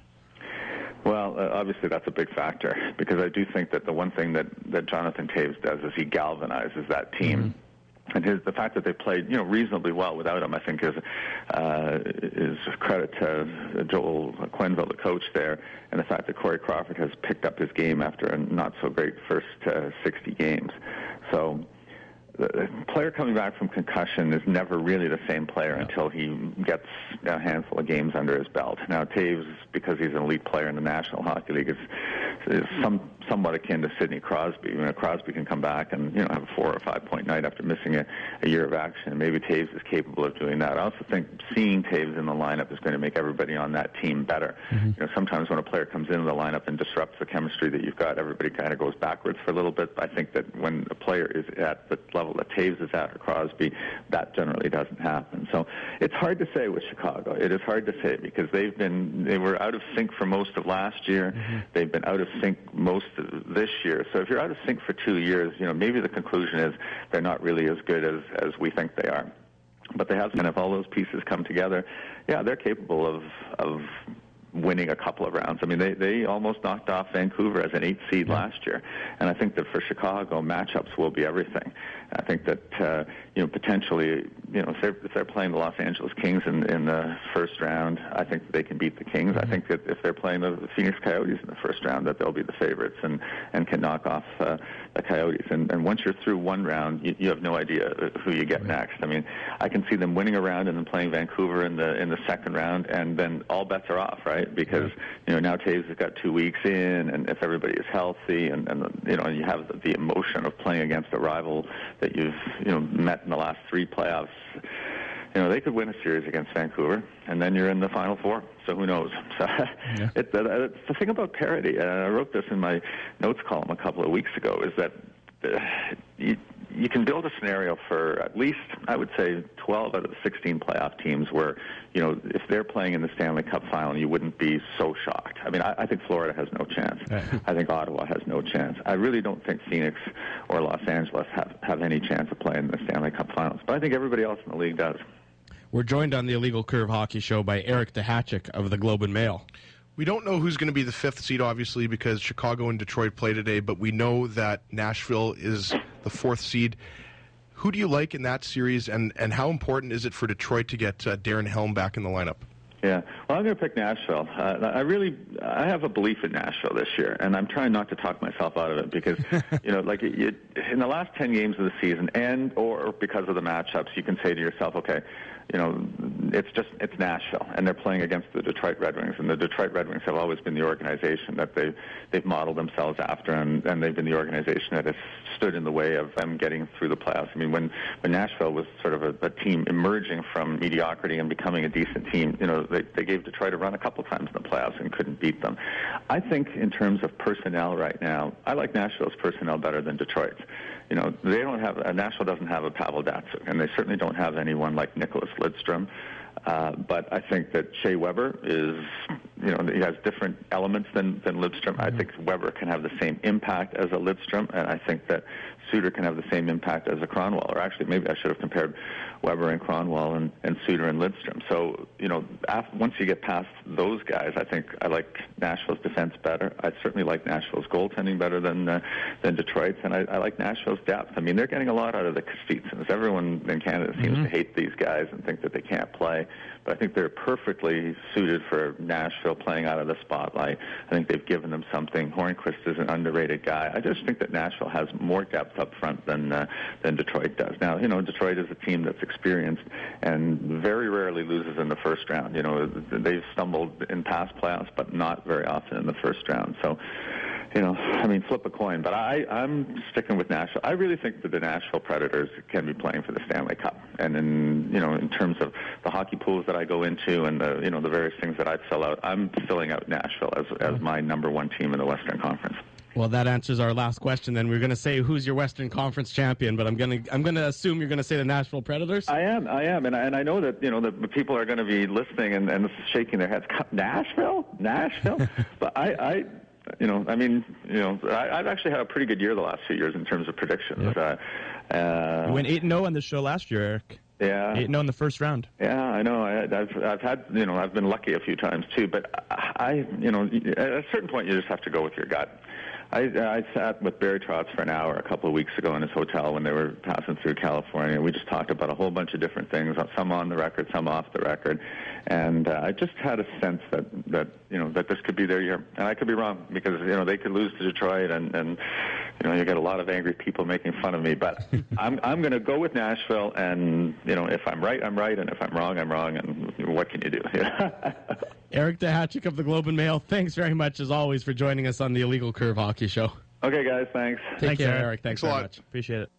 Well, uh, obviously that's a big factor, because I do think that the one thing that, that Jonathan Taves does is he galvanizes that team. Mm-hmm. And his, the fact that they played, you know, reasonably well without him, I think, is uh, is credit to Joel Quenneville, the coach there, and the fact that Corey Crawford has picked up his game after a not so great first uh, sixty games. So the player coming back from concussion is never really the same player until he gets a handful of games under his belt. Now, Taves, because he's an elite player in the National Hockey League, is, is some, somewhat akin to Sidney Crosby. You know, Crosby can come back and, you know, have a four or five point night after missing a, a year of action. Maybe Taves is capable of doing that. I also think seeing Taves in the lineup is going to make everybody on that team better. Mm-hmm. You know, sometimes when a player comes into the lineup and disrupts the chemistry that you've got, everybody kind of goes backwards for a little bit. I think that when a player is at the level that Taves is at, or Crosby, that generally doesn't happen. So it's hard to say with Chicago. It is hard to say because they've been they were out of sync for most of last year. Mm-hmm. They've been out of sync most of this year. So if you're out of sync for two years, you know, maybe the conclusion is they're not really as good as, as we think they are. But they have, and if all those pieces come together, yeah, they're capable of of winning a couple of rounds. I mean, they, they almost knocked off Vancouver as an eight seed yeah. last year. And I think that for Chicago, matchups will be everything. I think that, uh, you know, potentially, you know, if they're, if they're playing the Los Angeles Kings in, in the first round, I think they can beat the Kings. Mm-hmm. I think that if they're playing the, the Phoenix Coyotes in the first round, that they'll be the favorites and, and can knock off uh, the Coyotes. And, and once you're through one round, you, you have no idea who you get right. next. I mean, I can see them winning a round and then playing Vancouver in the in the second round, and then all bets are off, right? Because, you know, now Taves has got two weeks in, and if everybody is healthy, and, and you know, you have the, the emotion of playing against a rival that you've, you know, met in the last three playoffs, you know, they could win a series against Vancouver, and then you're in the Final Four. So who knows? So yeah. it, uh, it's the thing about parity. Uh, I wrote this in my notes column a couple of weeks ago, is that uh, you, you can build a scenario for at least, I would say, twelve out of the sixteen playoff teams where, you know, if they're playing in the Stanley Cup final, you wouldn't be so shocked. I mean, I, I think Florida has no chance. Right. I think Ottawa has no chance. I really don't think Phoenix or Los Angeles have, have any chance of playing in the Stanley Cup finals. But I think everybody else in the league does. We're joined on the Illegal Curve Hockey Show by Eric Duhatschek of the Globe and Mail. We don't know who's going to be the fifth seed, obviously, because Chicago and Detroit play today, but we know that Nashville is the fourth seed. Who do you like in that series, and, and how important is it for Detroit to get uh, Darren Helm back in the lineup? Yeah, well, I'm going to pick Nashville. Uh, I really, I have a belief in Nashville this year, and I'm trying not to talk myself out of it because, you know, like you, in the last ten games of the season, and or because of the matchups, you can say to yourself, okay, you know, it's just, it's Nashville, and they're playing against the Detroit Red Wings, and the Detroit Red Wings have always been the organization that they've, they've modeled themselves after, and, and they've been the organization that has stood in the way of them getting through the playoffs. I mean, when, when Nashville was sort of a, a team emerging from mediocrity and becoming a decent team, you know, they, they gave Detroit a run a couple times in the playoffs and couldn't beat them. I think in terms of personnel right now, I like Nashville's personnel better than Detroit's. You know, they don't have, uh, Nashville doesn't have a Pavel Datsyuk, and they certainly don't have anyone like Nicholas Lidstrom. Uh, but I think that Shea Weber is, you know, he has different elements than, than Lidstrom. I think Weber can have the same impact as a Lidstrom, and I think that Suter can have the same impact as a Kronwall. Or actually, maybe I should have compared Weber and Kronwall and, and Suter and Lidstrom. So, you know, after, once you get past those guys, I think I like Nashville's defense better. I certainly like Nashville's goaltending better than uh, than Detroit's, and I, I like Nashville's depth. I mean, they're getting a lot out of the Kostitsins. Everyone in Canada seems mm-hmm. to hate these guys and think that they can't play. But I think they're perfectly suited for Nashville playing out of the spotlight. I think they've given them something. Hornquist is an underrated guy. I just think that Nashville has more depth up front than uh, than Detroit does. Now, you know, Detroit is a team that's experienced and very rarely loses in the first round. You know, they've stumbled in past playoffs, but not very often in the first round. So, you know, I mean, flip a coin. But I, I'm sticking with Nashville. I really think that the Nashville Predators can be playing for the Stanley Cup. And in, you know, in terms of the hockey pools that I go into and the, you know, the various things that I fill out, I'm filling out Nashville as as my number one team in the Western Conference. Well, that answers our last question. Then we're going to say who's your Western Conference champion, but I'm going to I'm going to assume you're going to say the Nashville Predators. I am, I am, and I, and I know that you know the people are going to be listening and, and shaking their heads. Nashville, Nashville, but I, I, you know, I mean, you know, I, I've actually had a pretty good year the last few years in terms of predictions. Yep. Uh, uh, you went eight and zero on the show last year, Eric. Yeah, eight and zero in the first round. Yeah, I know. I, I've I've had you know I've been lucky a few times too, but I you know at a certain point you just have to go with your gut. I, I sat with Barry Trotz for an hour a couple of weeks ago in his hotel when they were passing through California. We just talked about a whole bunch of different things, some on the record, some off the record, and uh, I just had a sense that, that you know that this could be their year, and I could be wrong because you know they could lose to Detroit, and, and you know you get a lot of angry people making fun of me, but I'm I'm going to go with Nashville, and you know if I'm right, I'm right, and if I'm wrong, I'm wrong, and what can you do? Eric Duhatschek of the Globe and Mail, thanks very much as always for joining us on the Illegal Curve Hockey Show. Okay, guys, thanks. Take Thanks, care, Eric. Eric. Thanks, Thanks a very lot. much. Appreciate it.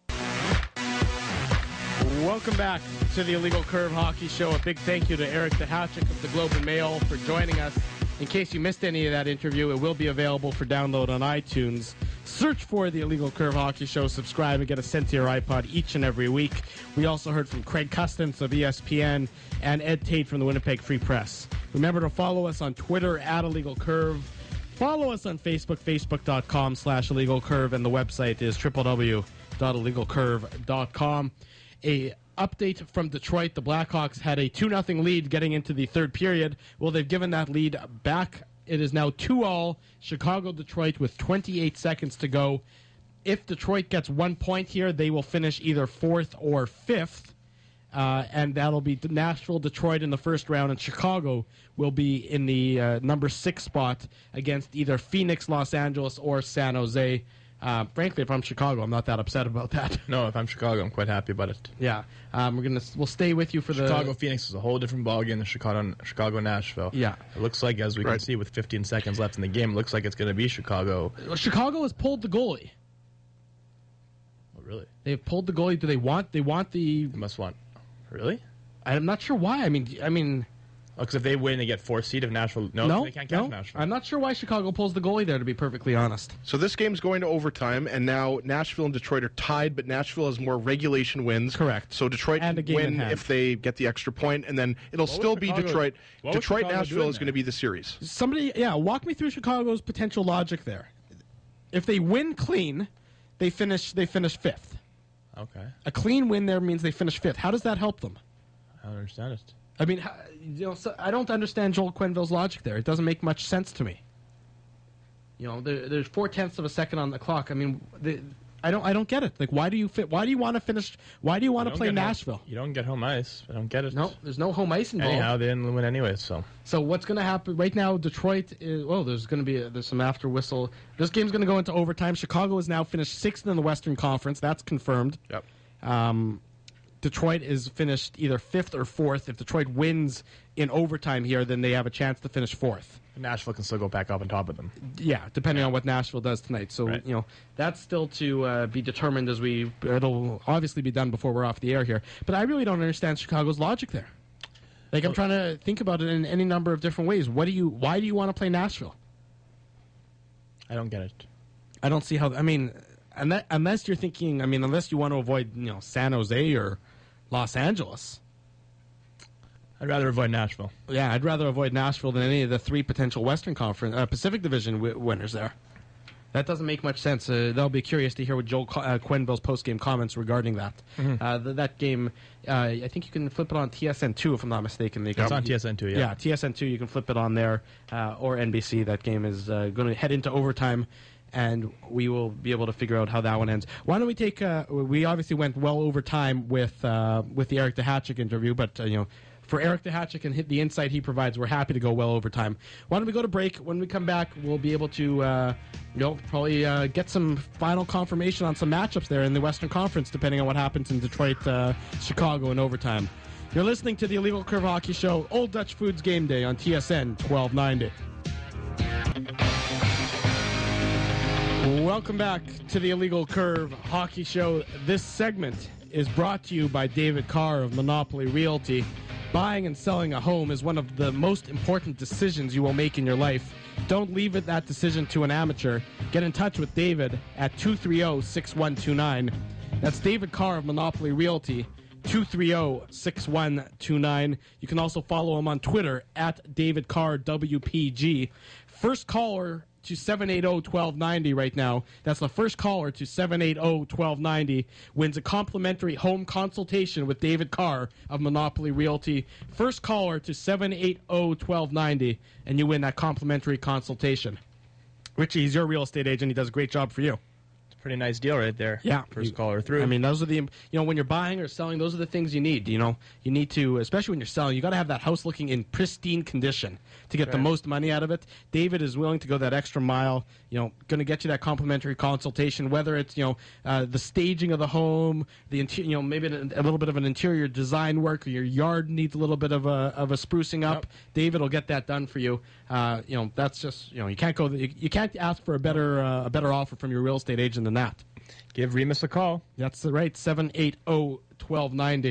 Welcome back to the Illegal Curve Hockey Show. A big thank you to Eric Duhatschek of the Globe and Mail for joining us. In case you missed any of that interview, it will be available for download on iTunes. Search for the Illegal Curve Hockey Show, subscribe, and get a sent to your iPod each and every week. We also heard from Craig Custance of E S P N and Ed Tate from the Winnipeg Free Press. Remember to follow us on Twitter at Illegal Curve. Follow us on Facebook, facebook.com slash Illegal Curve, and the website is w w w dot illegal curve dot com. A update from Detroit. The Blackhawks had a two nothing lead getting into the third period. Well, they've given that lead back. It is now two all Chicago-Detroit with twenty-eight seconds to go. If Detroit gets one point here, they will finish either fourth or fifth. Uh, and that'll be Nashville, Detroit in the first round, and Chicago will be in the uh, number six spot against either Phoenix, Los Angeles, or San Jose. Uh, frankly, if I'm Chicago, I'm not that upset about that. No, if I'm Chicago, I'm quite happy about it. Yeah, um, we're gonna we'll stay with you for the Chicago Phoenix is a whole different ballgame than Chicago Chicago Nashville. Yeah. It looks like, as we Right. can see with fifteen seconds left in the game, it looks like it's going to be Chicago. Chicago has pulled the goalie. Oh, really? They've pulled the goalie. Do they want? They want the. They must want. Really? I'm not sure why. I mean, I mean, Because if they win, they get fourth seed. If Nashville, no, no, they can't catch no. Nashville. I'm not sure why Chicago pulls the goalie there. To be perfectly honest. So this game's going to overtime, and now Nashville and Detroit are tied, but Nashville has more regulation wins. Correct. So Detroit And a can game in win hand. if they get the extra point, and then it'll What still was be Chicago- Detroit. what was Detroit Chicago Nashville doing is going there? to be the series. Somebody, yeah, walk me through Chicago's potential logic there. If they win clean, they finish. They finish fifth. Okay. A clean win there means they finish fifth. How does that help them? I don't understand it. I mean, how- you know, so I don't understand Joel Quenneville's logic there. It doesn't make much sense to me. You know, there, there's four tenths of a second on the clock. I mean, the, I don't, I don't get it. Like, why do you fit? Why do you want to finish? Why do you want You to don't play get home- Nashville? you don't get home ice. I don't get it. No, there's no home ice involved. Anyhow, they didn't win anyway, so. So what's going to happen right now? Detroit is. Oh, there's going to be a, there's some after whistle. This game's going to go into overtime. Chicago is now finished sixth in the Western Conference. That's confirmed. Yep. Um, Detroit is finished either fifth or fourth. If Detroit wins in overtime here, then they have a chance to finish fourth. Nashville can still go back up on top of them. Yeah, depending on what Nashville does tonight. So, Right. you know, that's still to uh, be determined as we. It'll obviously be done before we're off the air here. But I really don't understand Chicago's logic there. Like, I'm trying to think about it in any number of different ways. What do you? Why do you want to play Nashville? I don't get it. I don't see how. I mean, unless, unless you're thinking. I mean, unless you want to avoid, you know, San Jose or Los Angeles. I'd rather avoid Nashville. Yeah, I'd rather avoid Nashville than any of the three potential Western Conference uh, Pacific Division w- winners there. That doesn't make much sense. Uh, they'll be curious to hear what Joel Co- uh, Quenneville's post-game comments regarding that. Mm-hmm. Uh, th- that game, uh, I think you can flip it on T S N two, if I'm not mistaken. They It's can- on T S N two, yeah. Yeah, T S N two, you can flip it on there, uh, or N B C. That game is uh, going to head into overtime, and we will be able to figure out how that one ends. Why don't we take? Uh, we obviously went well over time with uh, with the Eric Duhatschek interview, but uh, you know, for Eric Duhatschek and hit the insight he provides, we're happy to go well over time. Why don't we go to break? When we come back, we'll be able to, uh, you know, probably uh, get some final confirmation on some matchups there in the Western Conference, depending on what happens in Detroit, uh, Chicago, in overtime. You're listening to the Illegal Curve Hockey Show, Old Dutch Foods Game Day on T S N twelve ninety. Welcome back to the Illegal Curve Hockey Show. This segment is brought to you by David Carr of Monopoly Realty. Buying and selling a home is one of the most important decisions you will make in your life. Don't leave it that decision to an amateur. Get in touch with David at two three zero, six one two nine. That's David Carr of Monopoly Realty, two three zero, six one two nine. You can also follow him on Twitter at David Carr W P G. First caller to seven eight zero, one two nine zero right now. That's the first caller to seven eight zero, one two nine zero wins a complimentary home consultation with David Carr of Monopoly Realty. First caller to seven eight zero, one two nine zero, and you win that complimentary consultation. Richie, he's your real estate agent. He does a great job for you. Pretty nice deal right there. Yeah. First You- caller through. I mean, those are the, you know, when you're buying or selling, those are the things you need. You know, you need to, especially when you're selling, you got to have that house looking in pristine condition to get the Right. most money out of it. David is willing to go that extra mile, you know, going to get you that complimentary consultation, whether it's, you know, uh, the staging of the home, the interior, you know, maybe a, a little bit of an interior design work, or your yard needs a little bit of a, of a sprucing up. Yep. David will get that done for you. Uh, you know, that's just, you know, you can't go, you, you can't ask for a better, uh, a better offer from your real estate agent than that. Give Remus a call. That's the right, seven eight zero, one two nine zero.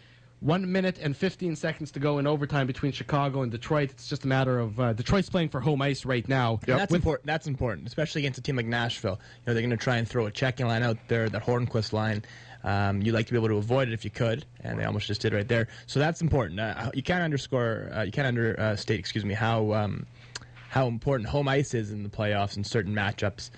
One minute and fifteen seconds to go in overtime between Chicago and Detroit. It's just a matter of uh, Detroit's playing for home ice right now. And that's With- important. That's important, especially against a team like Nashville. You know, they're going to try and throw a checking line out there, that Hornquist line. Um, you like to be able to avoid it if you could, and they almost just did right there. So that's important. Uh, you can't underscore, uh, you can't understate, excuse me, how um, how important home ice is in the playoffs in certain matchups.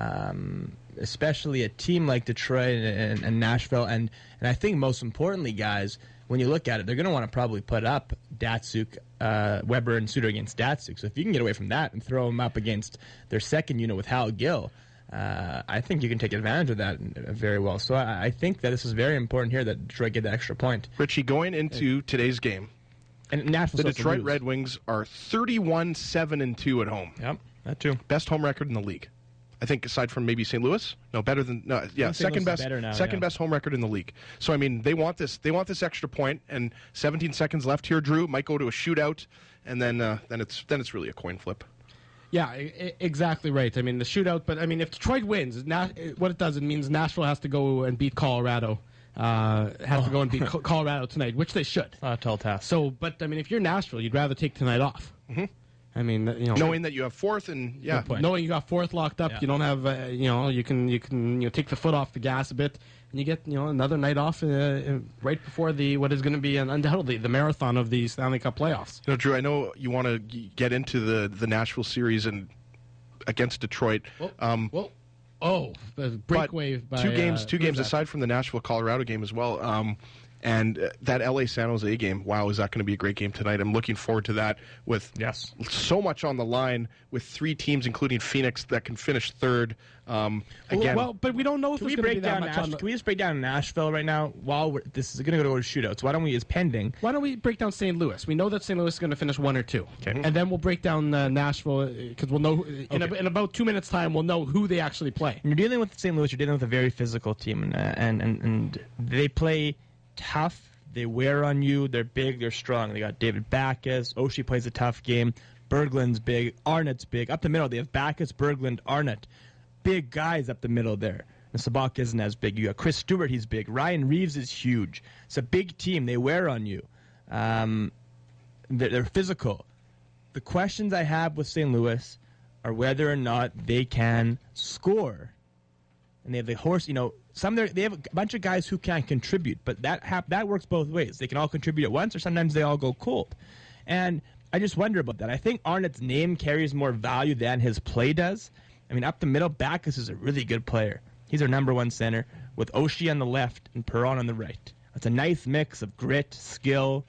Um, especially a team like Detroit and, and, and Nashville, and and I think most importantly, guys, when you look at it, they're going to want to probably put up Datsuk, uh, Weber, and Suter against Datsuk. So if you can get away from that and throw them up against their second unit with Hal Gill, uh, I think you can take advantage of that very well. So I, I think that this is very important here that Detroit get the extra point. Richie, going into today's game, And Nashville the still Detroit lose. Red Wings are thirty-one seven and two at home. Yep, that too. Best home record in the league. I think aside from maybe Saint Louis, no, better than no, yeah, Saint second Louis is best, better now, second yeah. best home record in the league. So I mean, they want this, they want this extra point, and seventeen seconds left here. Drew might go to a shootout, and then uh, then it's then it's really a coin flip. Yeah, I- I- exactly right. I mean, the shootout, but I mean, if Detroit wins, Na- what it does, it means Nashville has to go and beat Colorado. Uh, has to go and beat Co- Colorado tonight, which they should. Not a tall task. So, but I mean, if you're Nashville, you'd rather take tonight off. Mm-hmm. I mean, you know, Knowing that you have fourth, and yeah, Good point. knowing you got fourth locked up, Yeah. you don't have, uh, you know, you can you can you know take the foot off the gas a bit, and you get you know another night off uh, uh, right before the what is going to be an undoubtedly the marathon of the Stanley Cup playoffs. You know, Drew, I know you want to get into the the Nashville series and against Detroit. Um, well, oh, the but breakaway by two games, uh, two who's games that? aside from the Nashville Colorado game as well. Um, and uh, that L A San Jose game, wow, is that going to be a great game tonight? I'm looking forward to that with Yes. so much on the line with three teams, including Phoenix, that can finish third. Um, again, Well, but we don't know if Can there's we going to be break that down? much Nash- on the, can we just break down Nashville right now? While we're, this is going to go to shootouts, why don't we? Is pending. Why don't we break down Saint Louis? We know that Saint Louis is going to finish one or two, Okay. and then we'll break down uh, Nashville because we'll know in, Okay. a, in about two minutes' time we'll know who they actually play. When you're dealing with Saint Louis, you're dealing with a very physical team, and and and, and they play tough. They wear on you. They're big. They're strong. They got David Backus. Oshie plays a tough game. Berglund's big. Arnott's big. Up the middle, they have Backus, Berglund, Arnott. Big guys up the middle there. And Sabak isn't as big. You got Chris Stewart. He's big. Ryan Reeves is huge. It's a big team. They wear on you. Um, they're, they're physical. The questions I have with Saint Louis are whether or not they can score. And they have the horse, you know, some of their, they have a bunch of guys who can contribute, but that hap, that works both ways. They can all contribute at once, or sometimes they all go cold. And I just wonder about that. I think Arnott's name carries more value than his play does. I mean, up the middle, Backus is a really good player. He's our number one center, with Oshie on the left and Perron on the right. It's a nice mix of grit, skill,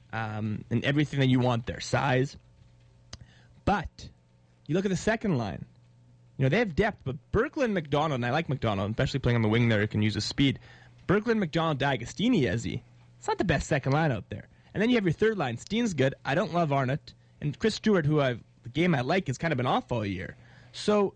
um, and everything that you want there, size. But you look at the second line. You know, they have depth, but Berglund, McDonald, and I like McDonald, especially playing on the wing there, he can use his speed. Berglund, McDonald, D'Agostini, Ezzy. It's not the best second line out there. And then you have your third line. Steen's good. I don't love Arnott. And Chris Stewart, who I've, the game I like, has kind of been off all year. So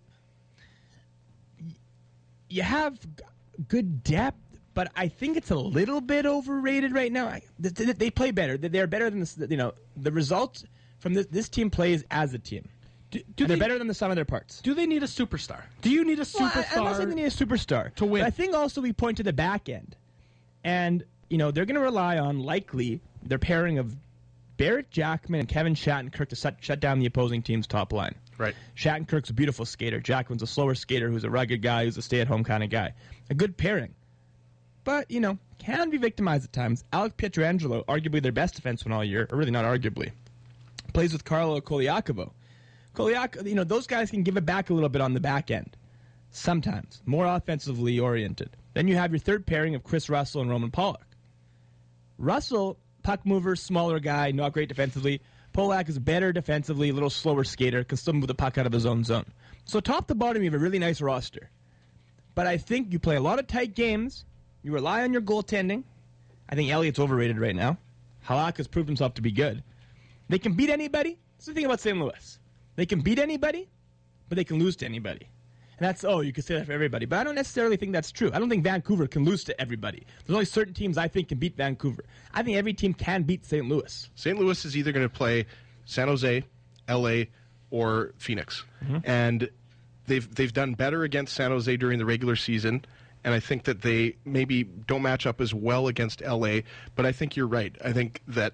y- you have g- good depth, but I think it's a little bit overrated right now. I, th- th- they play better. They- They're better than the, you know, the result from this, this team plays as a team. Do, do And they're they, better than the sum of their parts. do they need a superstar? Do you need a Well, I- superstar? I'm not saying they need a superstar to win. But I think also we point to the back end, and you know they're going to rely on likely their pairing of Barrett Jackman and Kevin Shattenkirk to shut, shut down the opposing team's top line. right. Shattenkirk's a beautiful skater. Jackman's a slower skater who's a rugged guy who's a stay-at-home kind of guy. A good pairing, but you know can be victimized at times. Alec Pietrangelo, arguably their best defenseman all year, or really not arguably, plays with Carlo Koliakovo. Koliak, you know, those guys can give it back a little bit on the back end. Sometimes. More offensively oriented. Then you have your third pairing of Chris Russell and Roman Pollock. Russell, puck mover, smaller guy, not great defensively. Polak is better defensively, a little slower skater, can still move the puck out of his own zone. So top to bottom, you have a really nice roster. But I think you play a lot of tight games. You rely on your goaltending. I think Elliott's overrated right now. Halak has proved himself to be good. They can beat anybody. That's the thing about Saint Louis. They can beat anybody, but they can lose to anybody. And that's, oh, you could say that for everybody. But I don't necessarily think that's true. I don't think Vancouver can lose to everybody. There's only certain teams I think can beat Vancouver. I think every team can beat Saint Louis. Saint Louis is either going to play San Jose, L A, or Phoenix. Mm-hmm. And they've they've done better against San Jose during the regular season. And I think that they maybe don't match up as well against L A. But I think you're right. I think that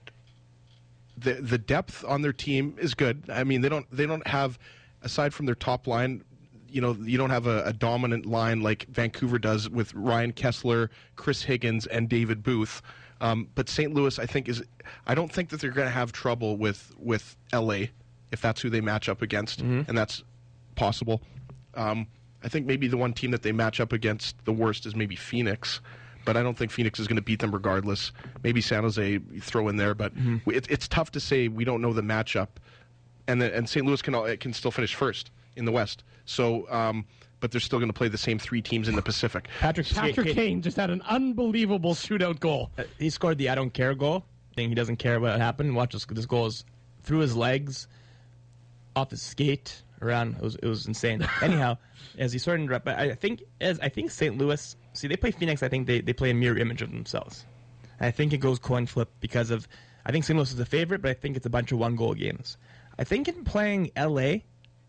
the the depth on their team is good. I mean, they don't they don't have, aside from their top line, you know, you don't have a, a dominant line like Vancouver does with Ryan Kessler, Chris Higgins, and David Booth. Um, but Saint Louis, I think, is I don't think that they're going to have trouble with with L A if that's who they match up against, mm-hmm. and that's possible. Um, I think maybe the one team that they match up against the worst is maybe Phoenix, but I don't think Phoenix is going to beat them regardless. Maybe San Jose you throw in there, but mm-hmm. it, it's tough to say. We don't know the matchup, and the, and Saint Louis can can still finish first in the West. So, um, but they're still going to play the same three teams in the Pacific. Patrick Patrick Kane just had an unbelievable shootout goal. Uh, he scored the I don't care goal. I think he doesn't care what happened. Watch this. This goal is through his legs, off his skate, around. It was it was insane. Anyhow, as he sort of, but I think as I think Saint Louis. See, they play Phoenix. I think they, they play a mirror image of themselves. And I think it goes coin flip because of. I think Saint Louis is the favorite, but I think it's a bunch of one goal games. I think in playing L A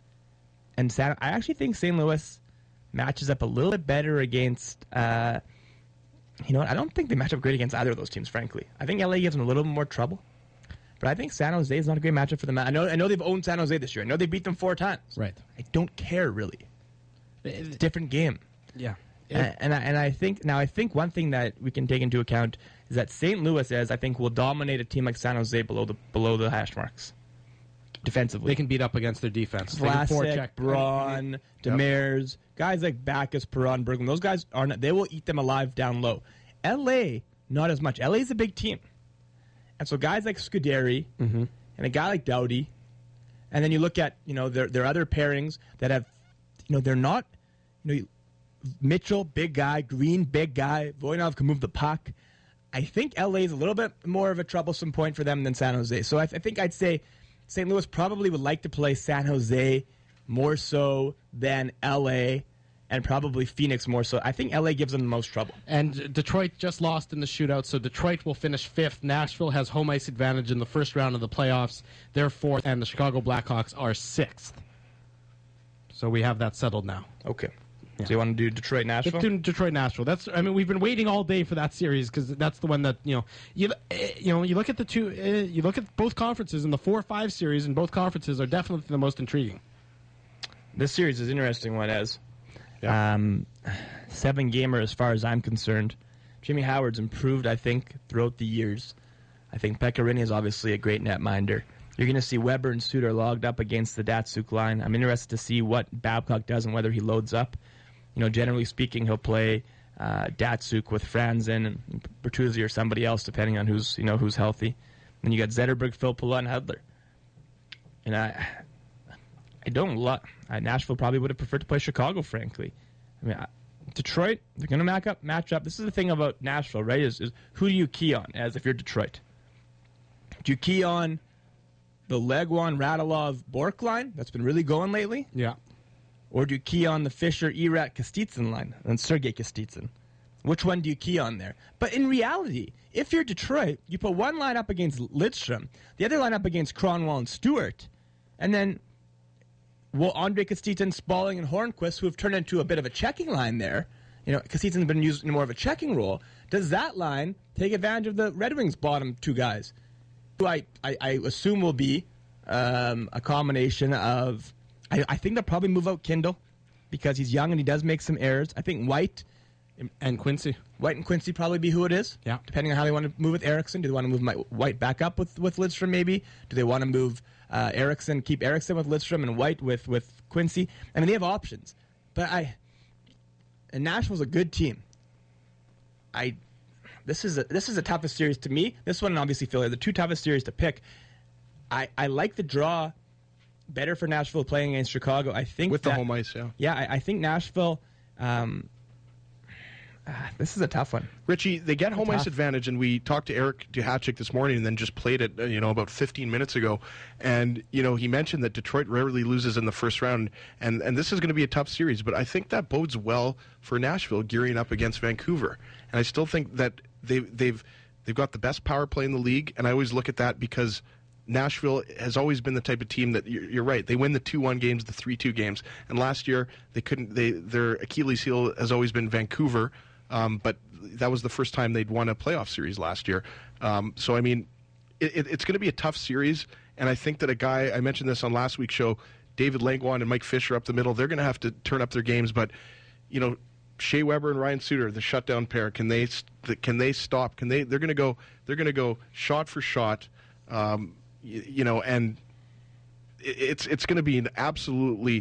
and San, I actually think Saint Louis matches up a little bit better against. Uh, you know what? I don't think they match up great against either of those teams. Frankly, I think L A gives them a little more trouble. But I think San Jose is not a great matchup for them. I know I know they've owned San Jose this year. I know they beat them four times. Right. I don't care really. It's a different game. Yeah. And, and, I, and I think now I think one thing that we can take into account is that Saint Louis, as I think, will dominate a team like San Jose below the below the hash marks defensively. They can beat up against their defense. Vlasic, Braun, Demers, yep. guys like Backus, Perron, Berglund. Those guys are not, they will eat them alive down low. L A, not as much. L A is a big team, and so guys like Scuderi mm-hmm. and a guy like Doughty, and then you look at you know their their other pairings that have, you know, they're not, you know. Mitchell, big guy. Green, big guy. Voynov can move the puck. I think L A is a little bit more of a troublesome point for them than San Jose. So I, th- I think I'd say Saint Louis probably would like to play San Jose more so than L A, and probably Phoenix more so. I think L A gives them the most trouble. And Detroit just lost in the shootout, so Detroit will finish fifth. Nashville has home ice advantage in the first round of the playoffs. They're fourth, and the Chicago Blackhawks are sixth. So we have that settled now. Okay. Yeah. So you want to do Detroit Nashville? Let's do Detroit Nashville. That's I mean we've been waiting all day for that series because that's the one that you know you you know you look at the two uh, you look at both conferences and the four five series in both conferences are definitely the most intriguing. This series is an interesting one as yeah. um, seven gamer as far as I'm concerned. Jimmy Howard's improved I think throughout the years. I think Pekka Rinne is obviously a great netminder. You're going to see Weber and Suter logged up against the Datsuk line. I'm interested to see what Babcock does and whether he loads up. You know, generally speaking, he'll play uh, Datsuk with Franzen and Bertuzzi or somebody else, depending on who's you know who's healthy. Then you got Zetterberg, Filppula, and Hudler. And I, I don't love. Nashville probably would have preferred to play Chicago, frankly. I mean, I, Detroit, they're going to match up. Match up. This is the thing about Nashville, right? Is, is who do you key on? As if you're Detroit, do you key on the Legwan, Radulov, Bork line that's been really going lately? Yeah. Or do you key on the Fischer, Erat, Kostitsyn line and Sergei Kostitsyn? Which one do you key on there? But in reality, if you're Detroit, you put one line up against Lidstrom, the other line up against Cronwall and Stewart, and then well, Andre Kostitsyn, Spalling, and Hornquist, who have turned into a bit of a checking line there. You know, Kostitsyn's been used in more of a checking role. Does that line take advantage of the Red Wings' bottom two guys, who I, I, I assume will be um, a combination of... I, I think they'll probably move out Kindle because he's young and he does make some errors. I think White and Quincy, White and Quincy probably be who it is. Yeah, depending on how they want to move with Eriksson. Do they want to move my, White back up with with Lidstrom? Maybe. Do they want to move uh, Eriksson, keep Eriksson with Lidstrom and White with with Quincy? I mean, they have options. But I, and Nashville's a good team. I, this is a, this is the toughest series to me. This one and obviously Philly are the two toughest series to pick. I I like the draw better for Nashville playing against Chicago. I think With that, the home ice, yeah. Yeah, I, I think Nashville. Um, uh, this is a tough one. Richie, they get home Tough. ice advantage, and we talked to Eric Duhatschek this morning and then just played it, uh, you know, about fifteen minutes ago. And, you know, he mentioned that Detroit rarely loses in the first round, and, and this is going to be a tough series. But I think that bodes well for Nashville gearing up against Vancouver. And I still think that they, they've they've got the best power play in the league, and I always look at that because Nashville has always been the type of team that you're, you're right. They win the two one games, the three two games, and last year they couldn't. They their Achilles heel has always been Vancouver, um, but that was the first time they'd won a playoff series last year. Um, so I mean, it, it, it's going to be a tough series, and I think that a guy I mentioned this on last week's show, David Langlois and Mike Fisher up the middle, they're going to have to turn up their games. But you know, Shea Weber and Ryan Suter, the shutdown pair, can they can they stop? Can they? They're going to go. They're going to go shot for shot. Um, You, you know, and it's it's going to be an absolutely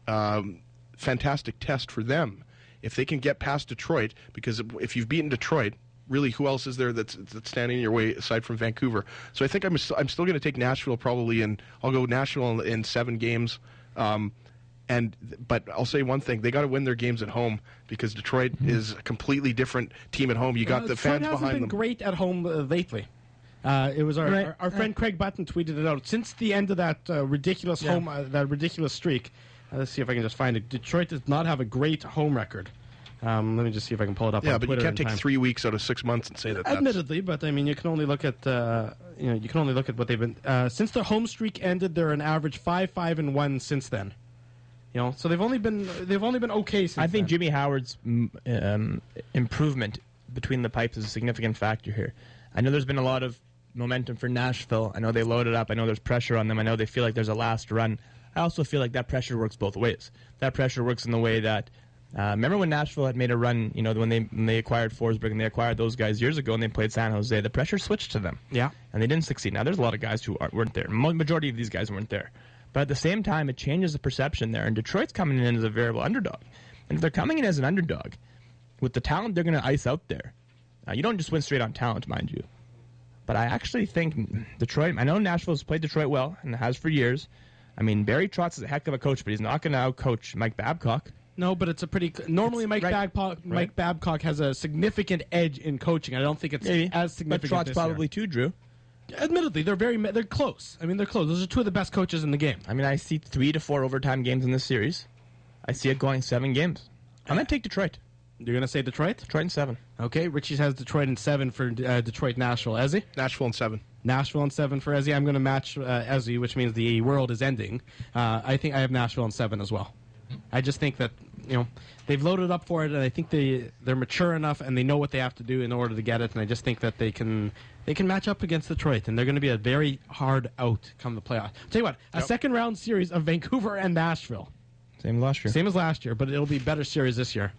um, fantastic test for them if they can get past Detroit. Because if you've beaten Detroit, really, who else is there that's, that's standing in your way aside from Vancouver? So I think I'm I'm still going to take Nashville probably, and I'll go Nashville in, in seven games. Um, and but I'll say one thing: they got to win their games at home because Detroit mm-hmm. is a completely different team at home. You got uh, the Detroit fans hasn't behind been them. Great at home uh, lately. Uh, it was our, Right. our, our friend Craig Button tweeted it out. Since the end of that uh, ridiculous Yeah. home, uh, that ridiculous streak, uh, let's see if I can just find it. Detroit does not have a great home record. Um, let me just see if I can pull it up. Yeah, on but Twitter you can't in take time. three weeks out of six months and say that. That's, Admittedly, but I mean, you can only look at uh, you know you can only look at what they've been uh, since their home streak ended. They're an average five, five, and one since then. You know, so they've only been they've only been okay since. I think then. Jimmy Howard's mm, um, improvement between the pipes is a significant factor here. I know there's been a lot of momentum for Nashville. I know they loaded up. I know there's pressure on them. I know they feel like there's a last run. I also feel like that pressure works both ways. That pressure works in the way that uh, remember when Nashville had made a run, you know, when they when they acquired Forsberg and they acquired those guys years ago and they played San Jose, the pressure switched to them. Yeah. And they didn't succeed. Now, there's a lot of guys who aren't, weren't there. Mo- majority of these guys weren't there. But at the same time, it changes the perception there. And Detroit's coming in as a variable underdog. And if they're coming in as an underdog, with the talent they're going to ice out there, uh, you don't just win straight on talent, mind you. But I actually think Detroit, I know Nashville's played Detroit well, and has for years. I mean, Barry Trotz is a heck of a coach, but he's not going to out-coach Mike Babcock. No, but it's a pretty. Normally, It's- Mike, right. Babcock, Mike Right. Babcock has a significant edge in coaching. I don't think it's Maybe. as But significant. Trotz this probably year. too, Drew. Admittedly, they're very they're close. I mean, they're close. Those are two of the best coaches in the game. I mean, I see three to four overtime games in this series. I see it going seven games. I'm going to take Detroit. You're gonna say Detroit? Detroit in seven. Okay, Richie has Detroit in seven for uh, Detroit Nashville. Ezzy? Nashville in seven. Nashville in seven for Ezzy. I'm going to match uh, Ezzy, which means the world is ending. Uh, I think I have Nashville in seven as well. I just think that you know they've loaded up for it, and I think they they're mature enough and they know what they have to do in order to get it. And I just think that they can they can match up against Detroit, and they're going to be a very hard out come the playoffs. I'll tell you what, a Yep. second round series of Vancouver and Nashville, Same as last year. same as last year, but it'll be a better series this year.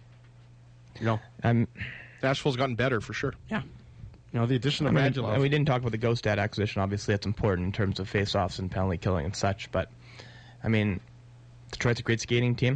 You know, Um, Nashville's gotten better for sure. yeah. You know, the addition I of mean, Angelo. and we didn't talk about the Ghost Dad acquisition. Obviously, that's important in terms of face-offs and penalty killing and such. But, I mean, Detroit's a great skating team.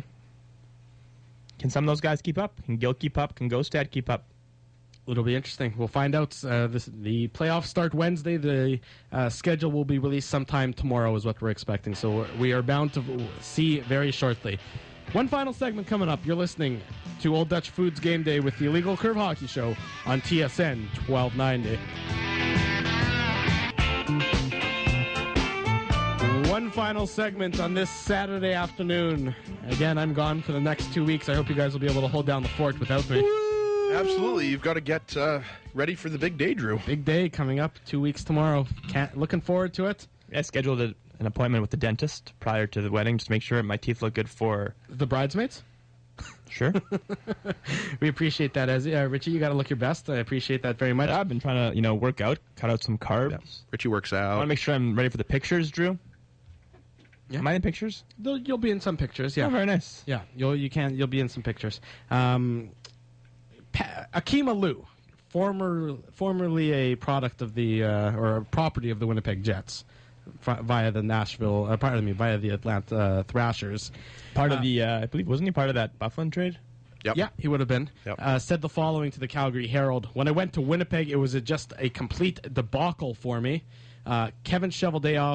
Can some of those guys keep up? Can Gil keep up? Can Ghost Dad keep up? It'll be interesting. We'll find out. Uh, this, the playoffs start Wednesday. The uh, schedule will be released sometime tomorrow is what we're expecting. So we are bound to see very shortly. One final segment coming up. You're listening to Old Dutch Foods Game Day with the Illegal Curve Hockey Show on T S N twelve ninety. One final segment on this Saturday afternoon. Again, I'm gone for the next two weeks. I hope you guys will be able to hold down the fort without me. Absolutely. You've got to get uh, ready for the big day, Drew. Big day coming up two weeks tomorrow. Can't, looking forward to it. I scheduled a, an appointment with the dentist prior to the wedding just to make sure my teeth look good for... The bridesmaids? Sure. We appreciate that, as uh, Richie. You got to look your best. I appreciate that very much. I've been trying to, you know, work out, cut out some carbs. Yeah. Richie works I want out. to make sure I'm ready for the pictures, Drew. Yeah. Am I in pictures? Though you'll be in some pictures. Yeah, Oh, very nice. yeah. You'll you can you'll be in some pictures. Um, pa- Akima Lou, former formerly a product of the uh, or a property of the Winnipeg Jets, f- via the Nashville. Uh, pardon me, via the Atlanta uh, Thrashers. Part Uh, of the, uh, I believe, wasn't he part of that Bufflin trade? Yep. Yeah, he would have been. Yep. Uh, said the following to the Calgary Herald. When I went to Winnipeg, it was a, just a complete debacle for me. Uh, Kevin Cheveldayoff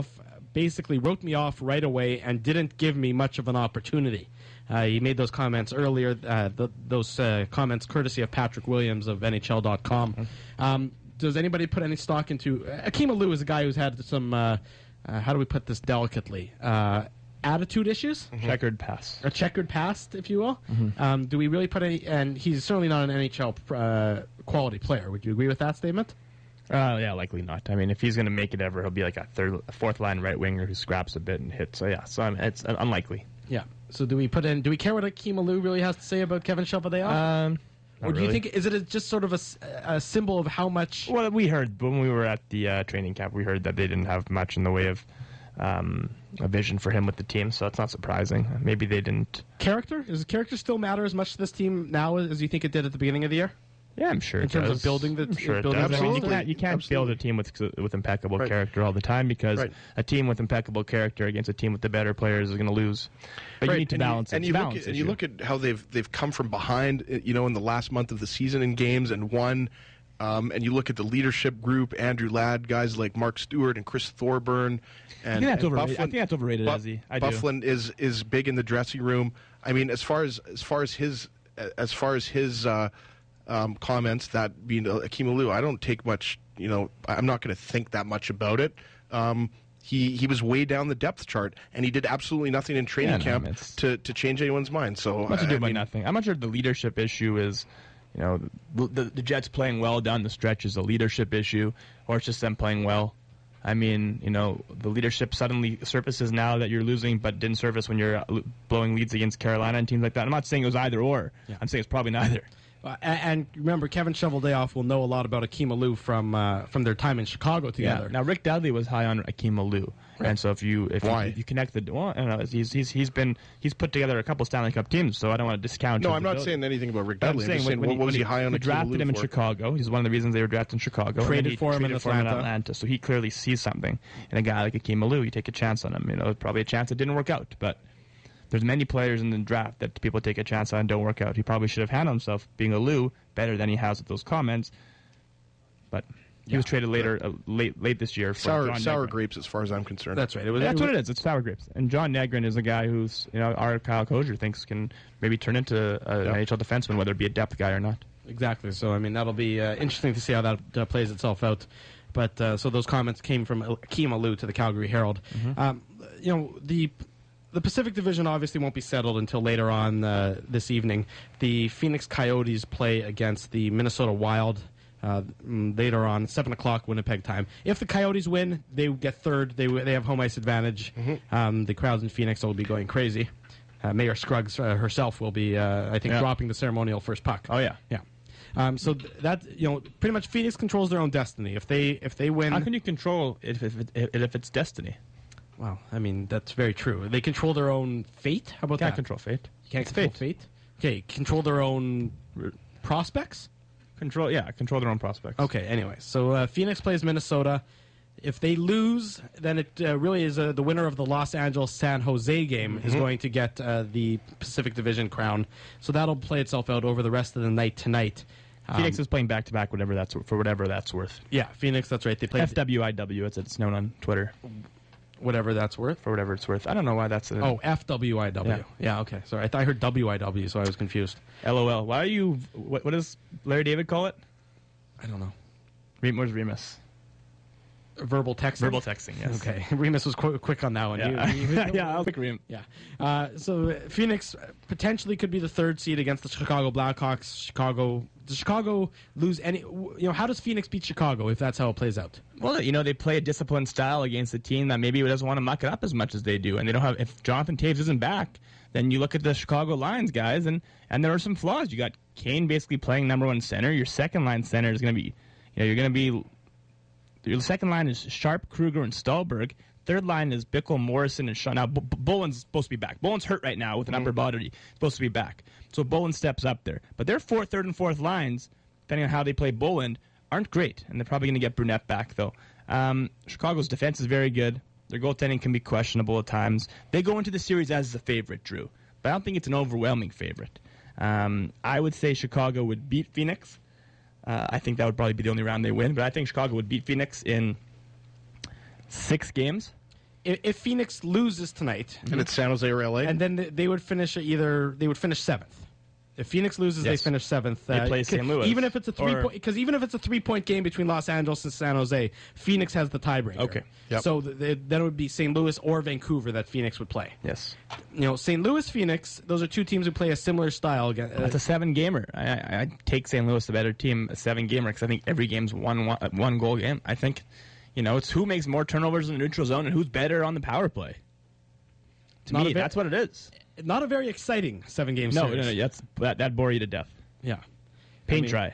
basically wrote me off right away and didn't give me much of an opportunity. Uh, he made those comments earlier, uh, th- those uh, comments courtesy of Patrick Williams of N H L dot com. Um, does anybody put any stock into... Uh, Akim Aliu is a guy who's had some, uh, uh, how do we put this delicately, uh, attitude issues? Mm-hmm. Checkered past. A checkered past, if you will. Mm-hmm. Um, do we really put any... And he's certainly not an N H L uh, quality player. Would you agree with that statement? Uh, yeah, likely not. I mean, if he's going to make it ever, he'll be like a third, a fourth line right winger who scraps a bit and hits. So yeah, so I mean, it's uh, unlikely. Yeah. So do we put in? Do we care what Akim Aliu really has to say about Kevin Cheveldayoff? Um, or do you really. think is it a, just sort of a, s- a symbol of how much? Well, we heard when we were at the uh, training camp, we heard that they didn't have much in the way of um, a vision for him with the team. So it's not surprising. Maybe they didn't. Character? Does character still matter as much to this team now as you think it did at the beginning of the year? Yeah, I'm sure. In it terms does. of building the- I'm sure it building does. the I mean, you Absolutely. can't, you can't Absolutely. build a team with with impeccable Right. character all the time because Right. a team with impeccable character against a team with the better players is going to lose. But you Right, need to and balance you, it. and It's you a look balance at, and you issue. look at how they've they've come from behind, uh, you know, in the last month of the season in games and won. Um, and you look at the leadership group: Andrew Ladd, guys like Mark Stewart and Chris Thorburn. And, I think that's and overrated. I Bufflin- think that's overrated, Bu- Ezzy. I do. Bufflin is is big in the dressing room. I mean, as far as as far as his as far as his uh, um, comments, that being Akim Aliu, I don't take much. You know, I'm not going to think that much about it. Um, he he was way down the depth chart, and he did absolutely nothing in training Yeah, no, camp it's- to, to change anyone's mind. So Much I, ado I about mean, nothing. I'm not sure if the leadership issue is, you know, the, the, the Jets playing well down the stretch is a leadership issue, or it's just them playing well. I mean, you know, the leadership suddenly surfaces now that you're losing, but didn't surface when you're uh, blowing leads against Carolina and teams like that. I'm not saying it was either or. Yeah. I'm saying it's probably neither. Uh, and, and remember, Kevin Cheveldayoff will know a lot about Akim Aliu from uh, from their time in Chicago together. Now Rick Dudley was high on Akim Aliu, and so if you if Why? You, if you connect the well, I don't know, he's he's he's been he's put together a couple Stanley Cup teams, so I don't want to discount. no, his I'm not ability. saying anything about Rick But I'm Dudley. I'm saying just when, saying, when what, what was he high on we Akim drafted Aliu him in for? Chicago. He's one of the reasons they were drafted in Chicago. Traded and he for him in traded for him in Atlanta. Atlanta. So he clearly sees something in a guy like Akim Aliu. You take a chance on him. You know, probably a chance that didn't work out, but there's many players in the draft that people take a chance on and don't work out. He probably should have handled himself being Aliu better than he has with those comments. But he Yeah. was traded later, uh, late late this year for Sour, John sour Negrin. grapes, as far as I'm concerned. That's right. It was, That's it what was, it is. It's sour grapes. And John Negrin is a guy who's, you know, our Kyle Kosier thinks can maybe turn into a, Yeah. an N H L defenseman, whether it be a depth guy or not. Exactly. So, I mean, that'll be uh, interesting to see how that uh, plays itself out. But uh, so those comments came from Akim Aliu to the Calgary Herald. Um, you know, the the Pacific Division obviously won't be settled until later on uh, this evening. The Phoenix Coyotes play against the Minnesota Wild uh, mm, later on, seven o'clock Winnipeg time. If the Coyotes win, they get third. They they have home ice advantage. Um, the crowds in Phoenix will be going crazy. Uh, Mayor Scruggs uh, herself will be, uh, I think, Yeah. dropping the ceremonial first puck. Oh, yeah. Yeah. Um, so th- that you know, pretty much Phoenix controls their own destiny. If they if they win, How can you control if, if, if, if it's destiny? well, I mean that's very true. They control their own fate. How about Can't that? control fate. You can't It's control fate. fate. Okay, control their own r- prospects. Control, yeah, control their own prospects. Okay. Anyway, so uh, Phoenix plays Minnesota. If they lose, then it uh, really is uh, the winner of the Los Angeles San Jose game is going to get uh, the Pacific Division crown. So that'll play itself out over the rest of the night tonight. Um, Phoenix is playing back to back, whatever that's for whatever that's worth. yeah, Phoenix. That's right. They play F W I W. It's it's known on Twitter whatever that's worth. for whatever it's worth. I don't know why that's a Oh, F W I W. Yeah. Yeah. Okay. Sorry, I thought I heard W I W, so I was confused. LOL. Why are you? What, what does Larry David call it? I don't know. Re- Where's Remus? Verbal texting. Verbal texting. Yes. Okay. Remus was qu- quick on that one. Yeah. You- you- yeah. I'll pick Remus. Yeah. Uh, so uh, Phoenix potentially could be the third seed against the Chicago Blackhawks. Chicago. Does Chicago lose any? You know, how does Phoenix beat Chicago if that's how it plays out? Well, you know, they play a disciplined style against a team that maybe doesn't want to muck it up as much as they do, and they don't have. If Jonathan Taves isn't back, then you look at the Chicago Lions guys, and and there are some flaws. You got Kane basically playing number one center. Your second line center is going to be, you know, you're going to be. Your second line is Sharp, Kruger, and Stahlberg. Third line is Bickle, Morrison, and Shaw. Now, B- B- Boland's supposed to be back. Boland's hurt right now with an upper body. He's supposed to be back. So Boland steps up there. But their fourth, third, and fourth lines, depending on how they play Boland, aren't great. And they're probably going to get Brunette back, though. Um, Chicago's defense is very good. Their goaltending can be questionable at times. They go into the series as a favorite, Drew. But I don't think it's an overwhelming favorite. Um, I would say Chicago would beat Phoenix. Uh, I think that would probably be the only round they win. But I think Chicago would beat Phoenix in six games. if, if Phoenix loses tonight, And it's San Jose or L A? and then they, they would finish either they would finish seventh. If Phoenix loses, Yes. they finish seventh. They play c- Saint Louis. Even if it's a three Or- point, because even if it's a three point game between Los Angeles and San Jose, Phoenix has the tiebreaker. Okay. Yep. So th- th- then it would be Saint Louis or Vancouver that Phoenix would play. Yes. You know, Saint Louis, Phoenix, those are two teams who play a similar style. Again, uh, It's a seven gamer. I, I, I take Saint Louis the better team, a seven gamer, because I think every game's one, one one goal game. I think, you know, it's who makes more turnovers in the neutral zone and who's better on the power play. To Not me, a ve- that's what it is. not a very exciting seven game No, series. no, no, that's that that bore you to death. Yeah. Paint mean- dry.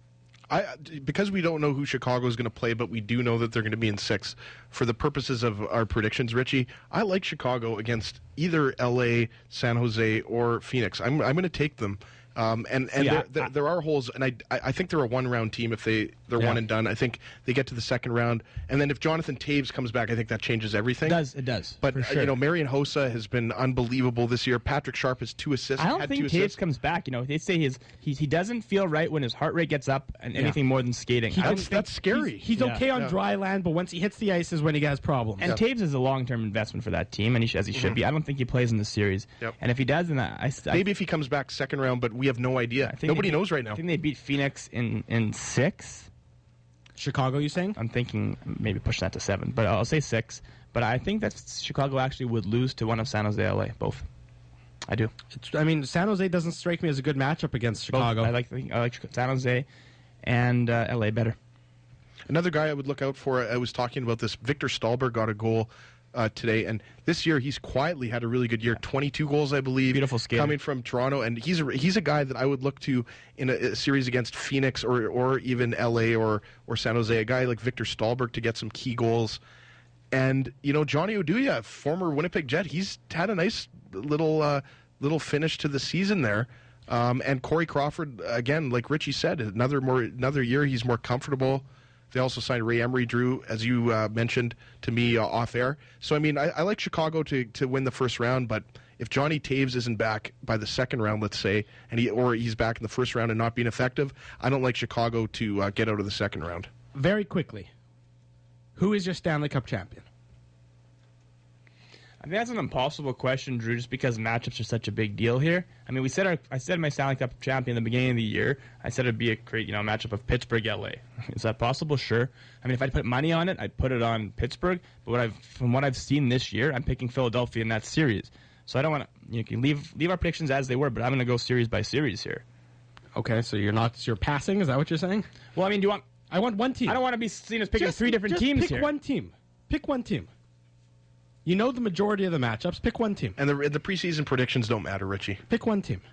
I, because we don't know who Chicago is going to play, but we do know that they're going to be in six. For the purposes of our predictions, Richie, I like Chicago against either L A, San Jose, or Phoenix. I'm I'm going to take them. Um, and and Yeah, there, there, I- there are holes, and I, I I think they're a one round team if they they're Yeah. one and done. I think they get to the second round, and then if Jonathan Taves comes back, I think that changes everything. It does. It does. But for uh, sure. you know, Marian Hossa has been unbelievable this year. Patrick Sharp has two assists. I don't had think two Taves assists. comes back. You know, they say his he's, he doesn't feel right when his heart rate gets up and anything more than skating. He I don't That's, think, that's scary. He's, he's Yeah. okay on Yeah. dry land, but once he hits the ice is when he has problems. and Taves is a long term investment for that team, and he sh- as he should be. I don't think he plays in the series. Yep. And if he does, then I, I, I Maybe if he comes back second round, but we have no idea. I think Nobody they beat- knows right now. I think they beat Phoenix in, in six. Chicago, you saying? I'm thinking maybe push that to seven, but I'll say six. But I think that Chicago actually would lose to one of San Jose, L A. Both. I do. It's, I mean, San Jose doesn't strike me as a good matchup against Chicago. Both. I like I like San Jose and uh, L A better. Another guy I would look out for, I was talking about this, Victor Stahlberg got a goal uh, today, and this year he's quietly had a really good year, twenty-two goals, I believe. Beautiful skater. Coming from Toronto, and he's a, he's a guy that I would look to in a, a series against Phoenix or or even L A or, or San Jose, a guy like Victor Stahlberg to get some key goals. And, you know, Johnny Oduya, former Winnipeg Jet, he's had a nice little uh, little finish to the season there. Um, and Corey Crawford, again, like Richie said, another more another year he's more comfortable. They also signed Ray Emery, Drew, as you uh, mentioned to me uh, off air. So, I mean, I, I like Chicago to, to win the first round, but if Johnny Taves isn't back by the second round, let's say, and he or he's back in the first round and not being effective, I don't like Chicago to uh, get out of the second round. Very quickly, who is your Stanley Cup champion? I think that's an impossible question, Drew, just because matchups are such a big deal here. I mean, we said our, I said my Stanley Cup champion at the beginning of the year. I said it'd be a great, you know, matchup of Pittsburgh L A. Is that possible? Sure. I mean, if I'd put money on it, I'd put it on Pittsburgh. But what I've, from what I've seen this year, I'm picking Philadelphia in that series. So I don't want to, you can leave leave our predictions as they were, but I'm going to go series by series here. Okay, so you're not you're passing. Is that what you're saying? Well, I mean, do you want? I want one team. I don't want to be seen as picking Just- three different just teams pick here. one team. Pick one team. You know the majority of the matchups. Pick one team. And the, the preseason predictions don't matter, Richie. Pick one team.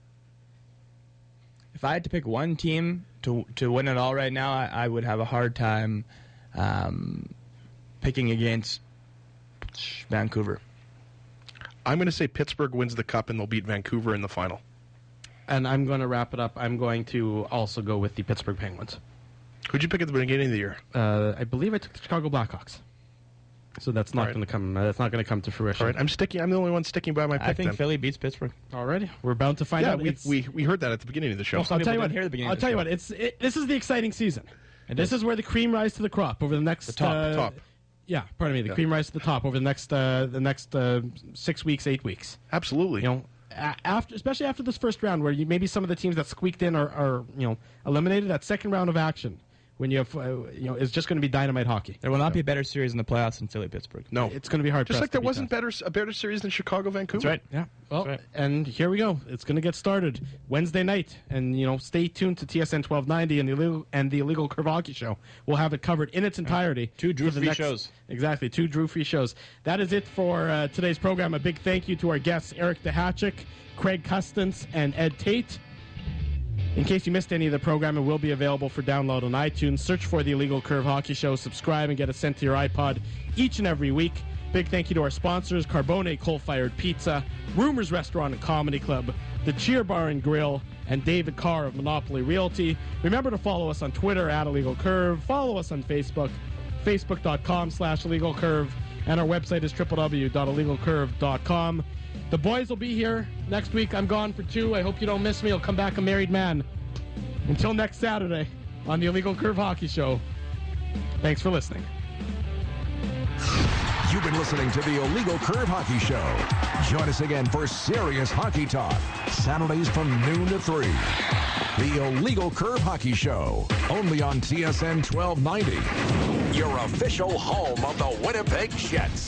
If I had to pick one team to to win it all right now, I, I would have a hard time um, picking against Vancouver. I'm going to say Pittsburgh wins the Cup and they'll beat Vancouver in the final. And I'm going to wrap it up. I'm going to also go with the Pittsburgh Penguins. Who'd you pick at the beginning of the year? Uh, I believe I took the Chicago Blackhawks. So that's not All right. going to come. Uh, that's not going to come to fruition. All right, I'm sticking. I'm the only one sticking by my pick. I think then. Philly beats Pittsburgh. Already, we're bound to find Yeah, out. we, It's- we we heard that at the beginning of the show. Well, some I'll tell you people what. didn't hear the beginning I'll of the tell you show. what. It's it, this is the exciting season. It This is. is where the cream rise to the crop over the next The top, uh, top. Yeah, pardon me. The Yeah. cream rise to the top over the next uh, the next uh, six weeks, eight weeks. Absolutely. You know, a- after especially after this first round, where you, maybe some of the teams that squeaked in are, are you know eliminated. That second round of action, when you have uh, you know, is just going to be dynamite hockey. There will not be a better series in the playoffs than Philly Pittsburgh. no, It's going to be hard. just pressed like to there beat wasn't that. better a better series than Chicago Vancouver. That's right. Yeah. Well, That's right. and here we go. It's going to get started Wednesday night, and you know, stay tuned to T S N twelve ninety and the illegal, and the Illegal Curve Hockey Show. We'll have it covered in its entirety. Two Drew for the free next- shows. Exactly, two Drew free shows. That is it for uh, today's program. A big thank you to our guests Eric DeHatchik, Craig Custance, and Ed Tate. In case you missed any of the program, it will be available for download on iTunes. Search for the Illegal Curve Hockey Show, subscribe, and get it sent to your iPod each and every week. Big thank you to our sponsors, Carbone Coal-Fired Pizza, Rumors Restaurant and Comedy Club, The Cheer Bar and Grill, and David Carr of Monopoly Realty. Remember to follow us on Twitter at Illegal Curve. Follow us on Facebook, facebook.com slash Illegal Curve, and our website is w w w dot illegal curve dot com. The boys will be here next week. I'm gone for two. I hope you don't miss me. I'll come back a married man. Until next Saturday on the Illegal Curve Hockey Show. Thanks for listening. You've been listening to the Illegal Curve Hockey Show. Join us again for serious hockey talk, Saturdays from noon to three. The Illegal Curve Hockey Show, only on T S N twelve ninety. Your official home of the Winnipeg Jets.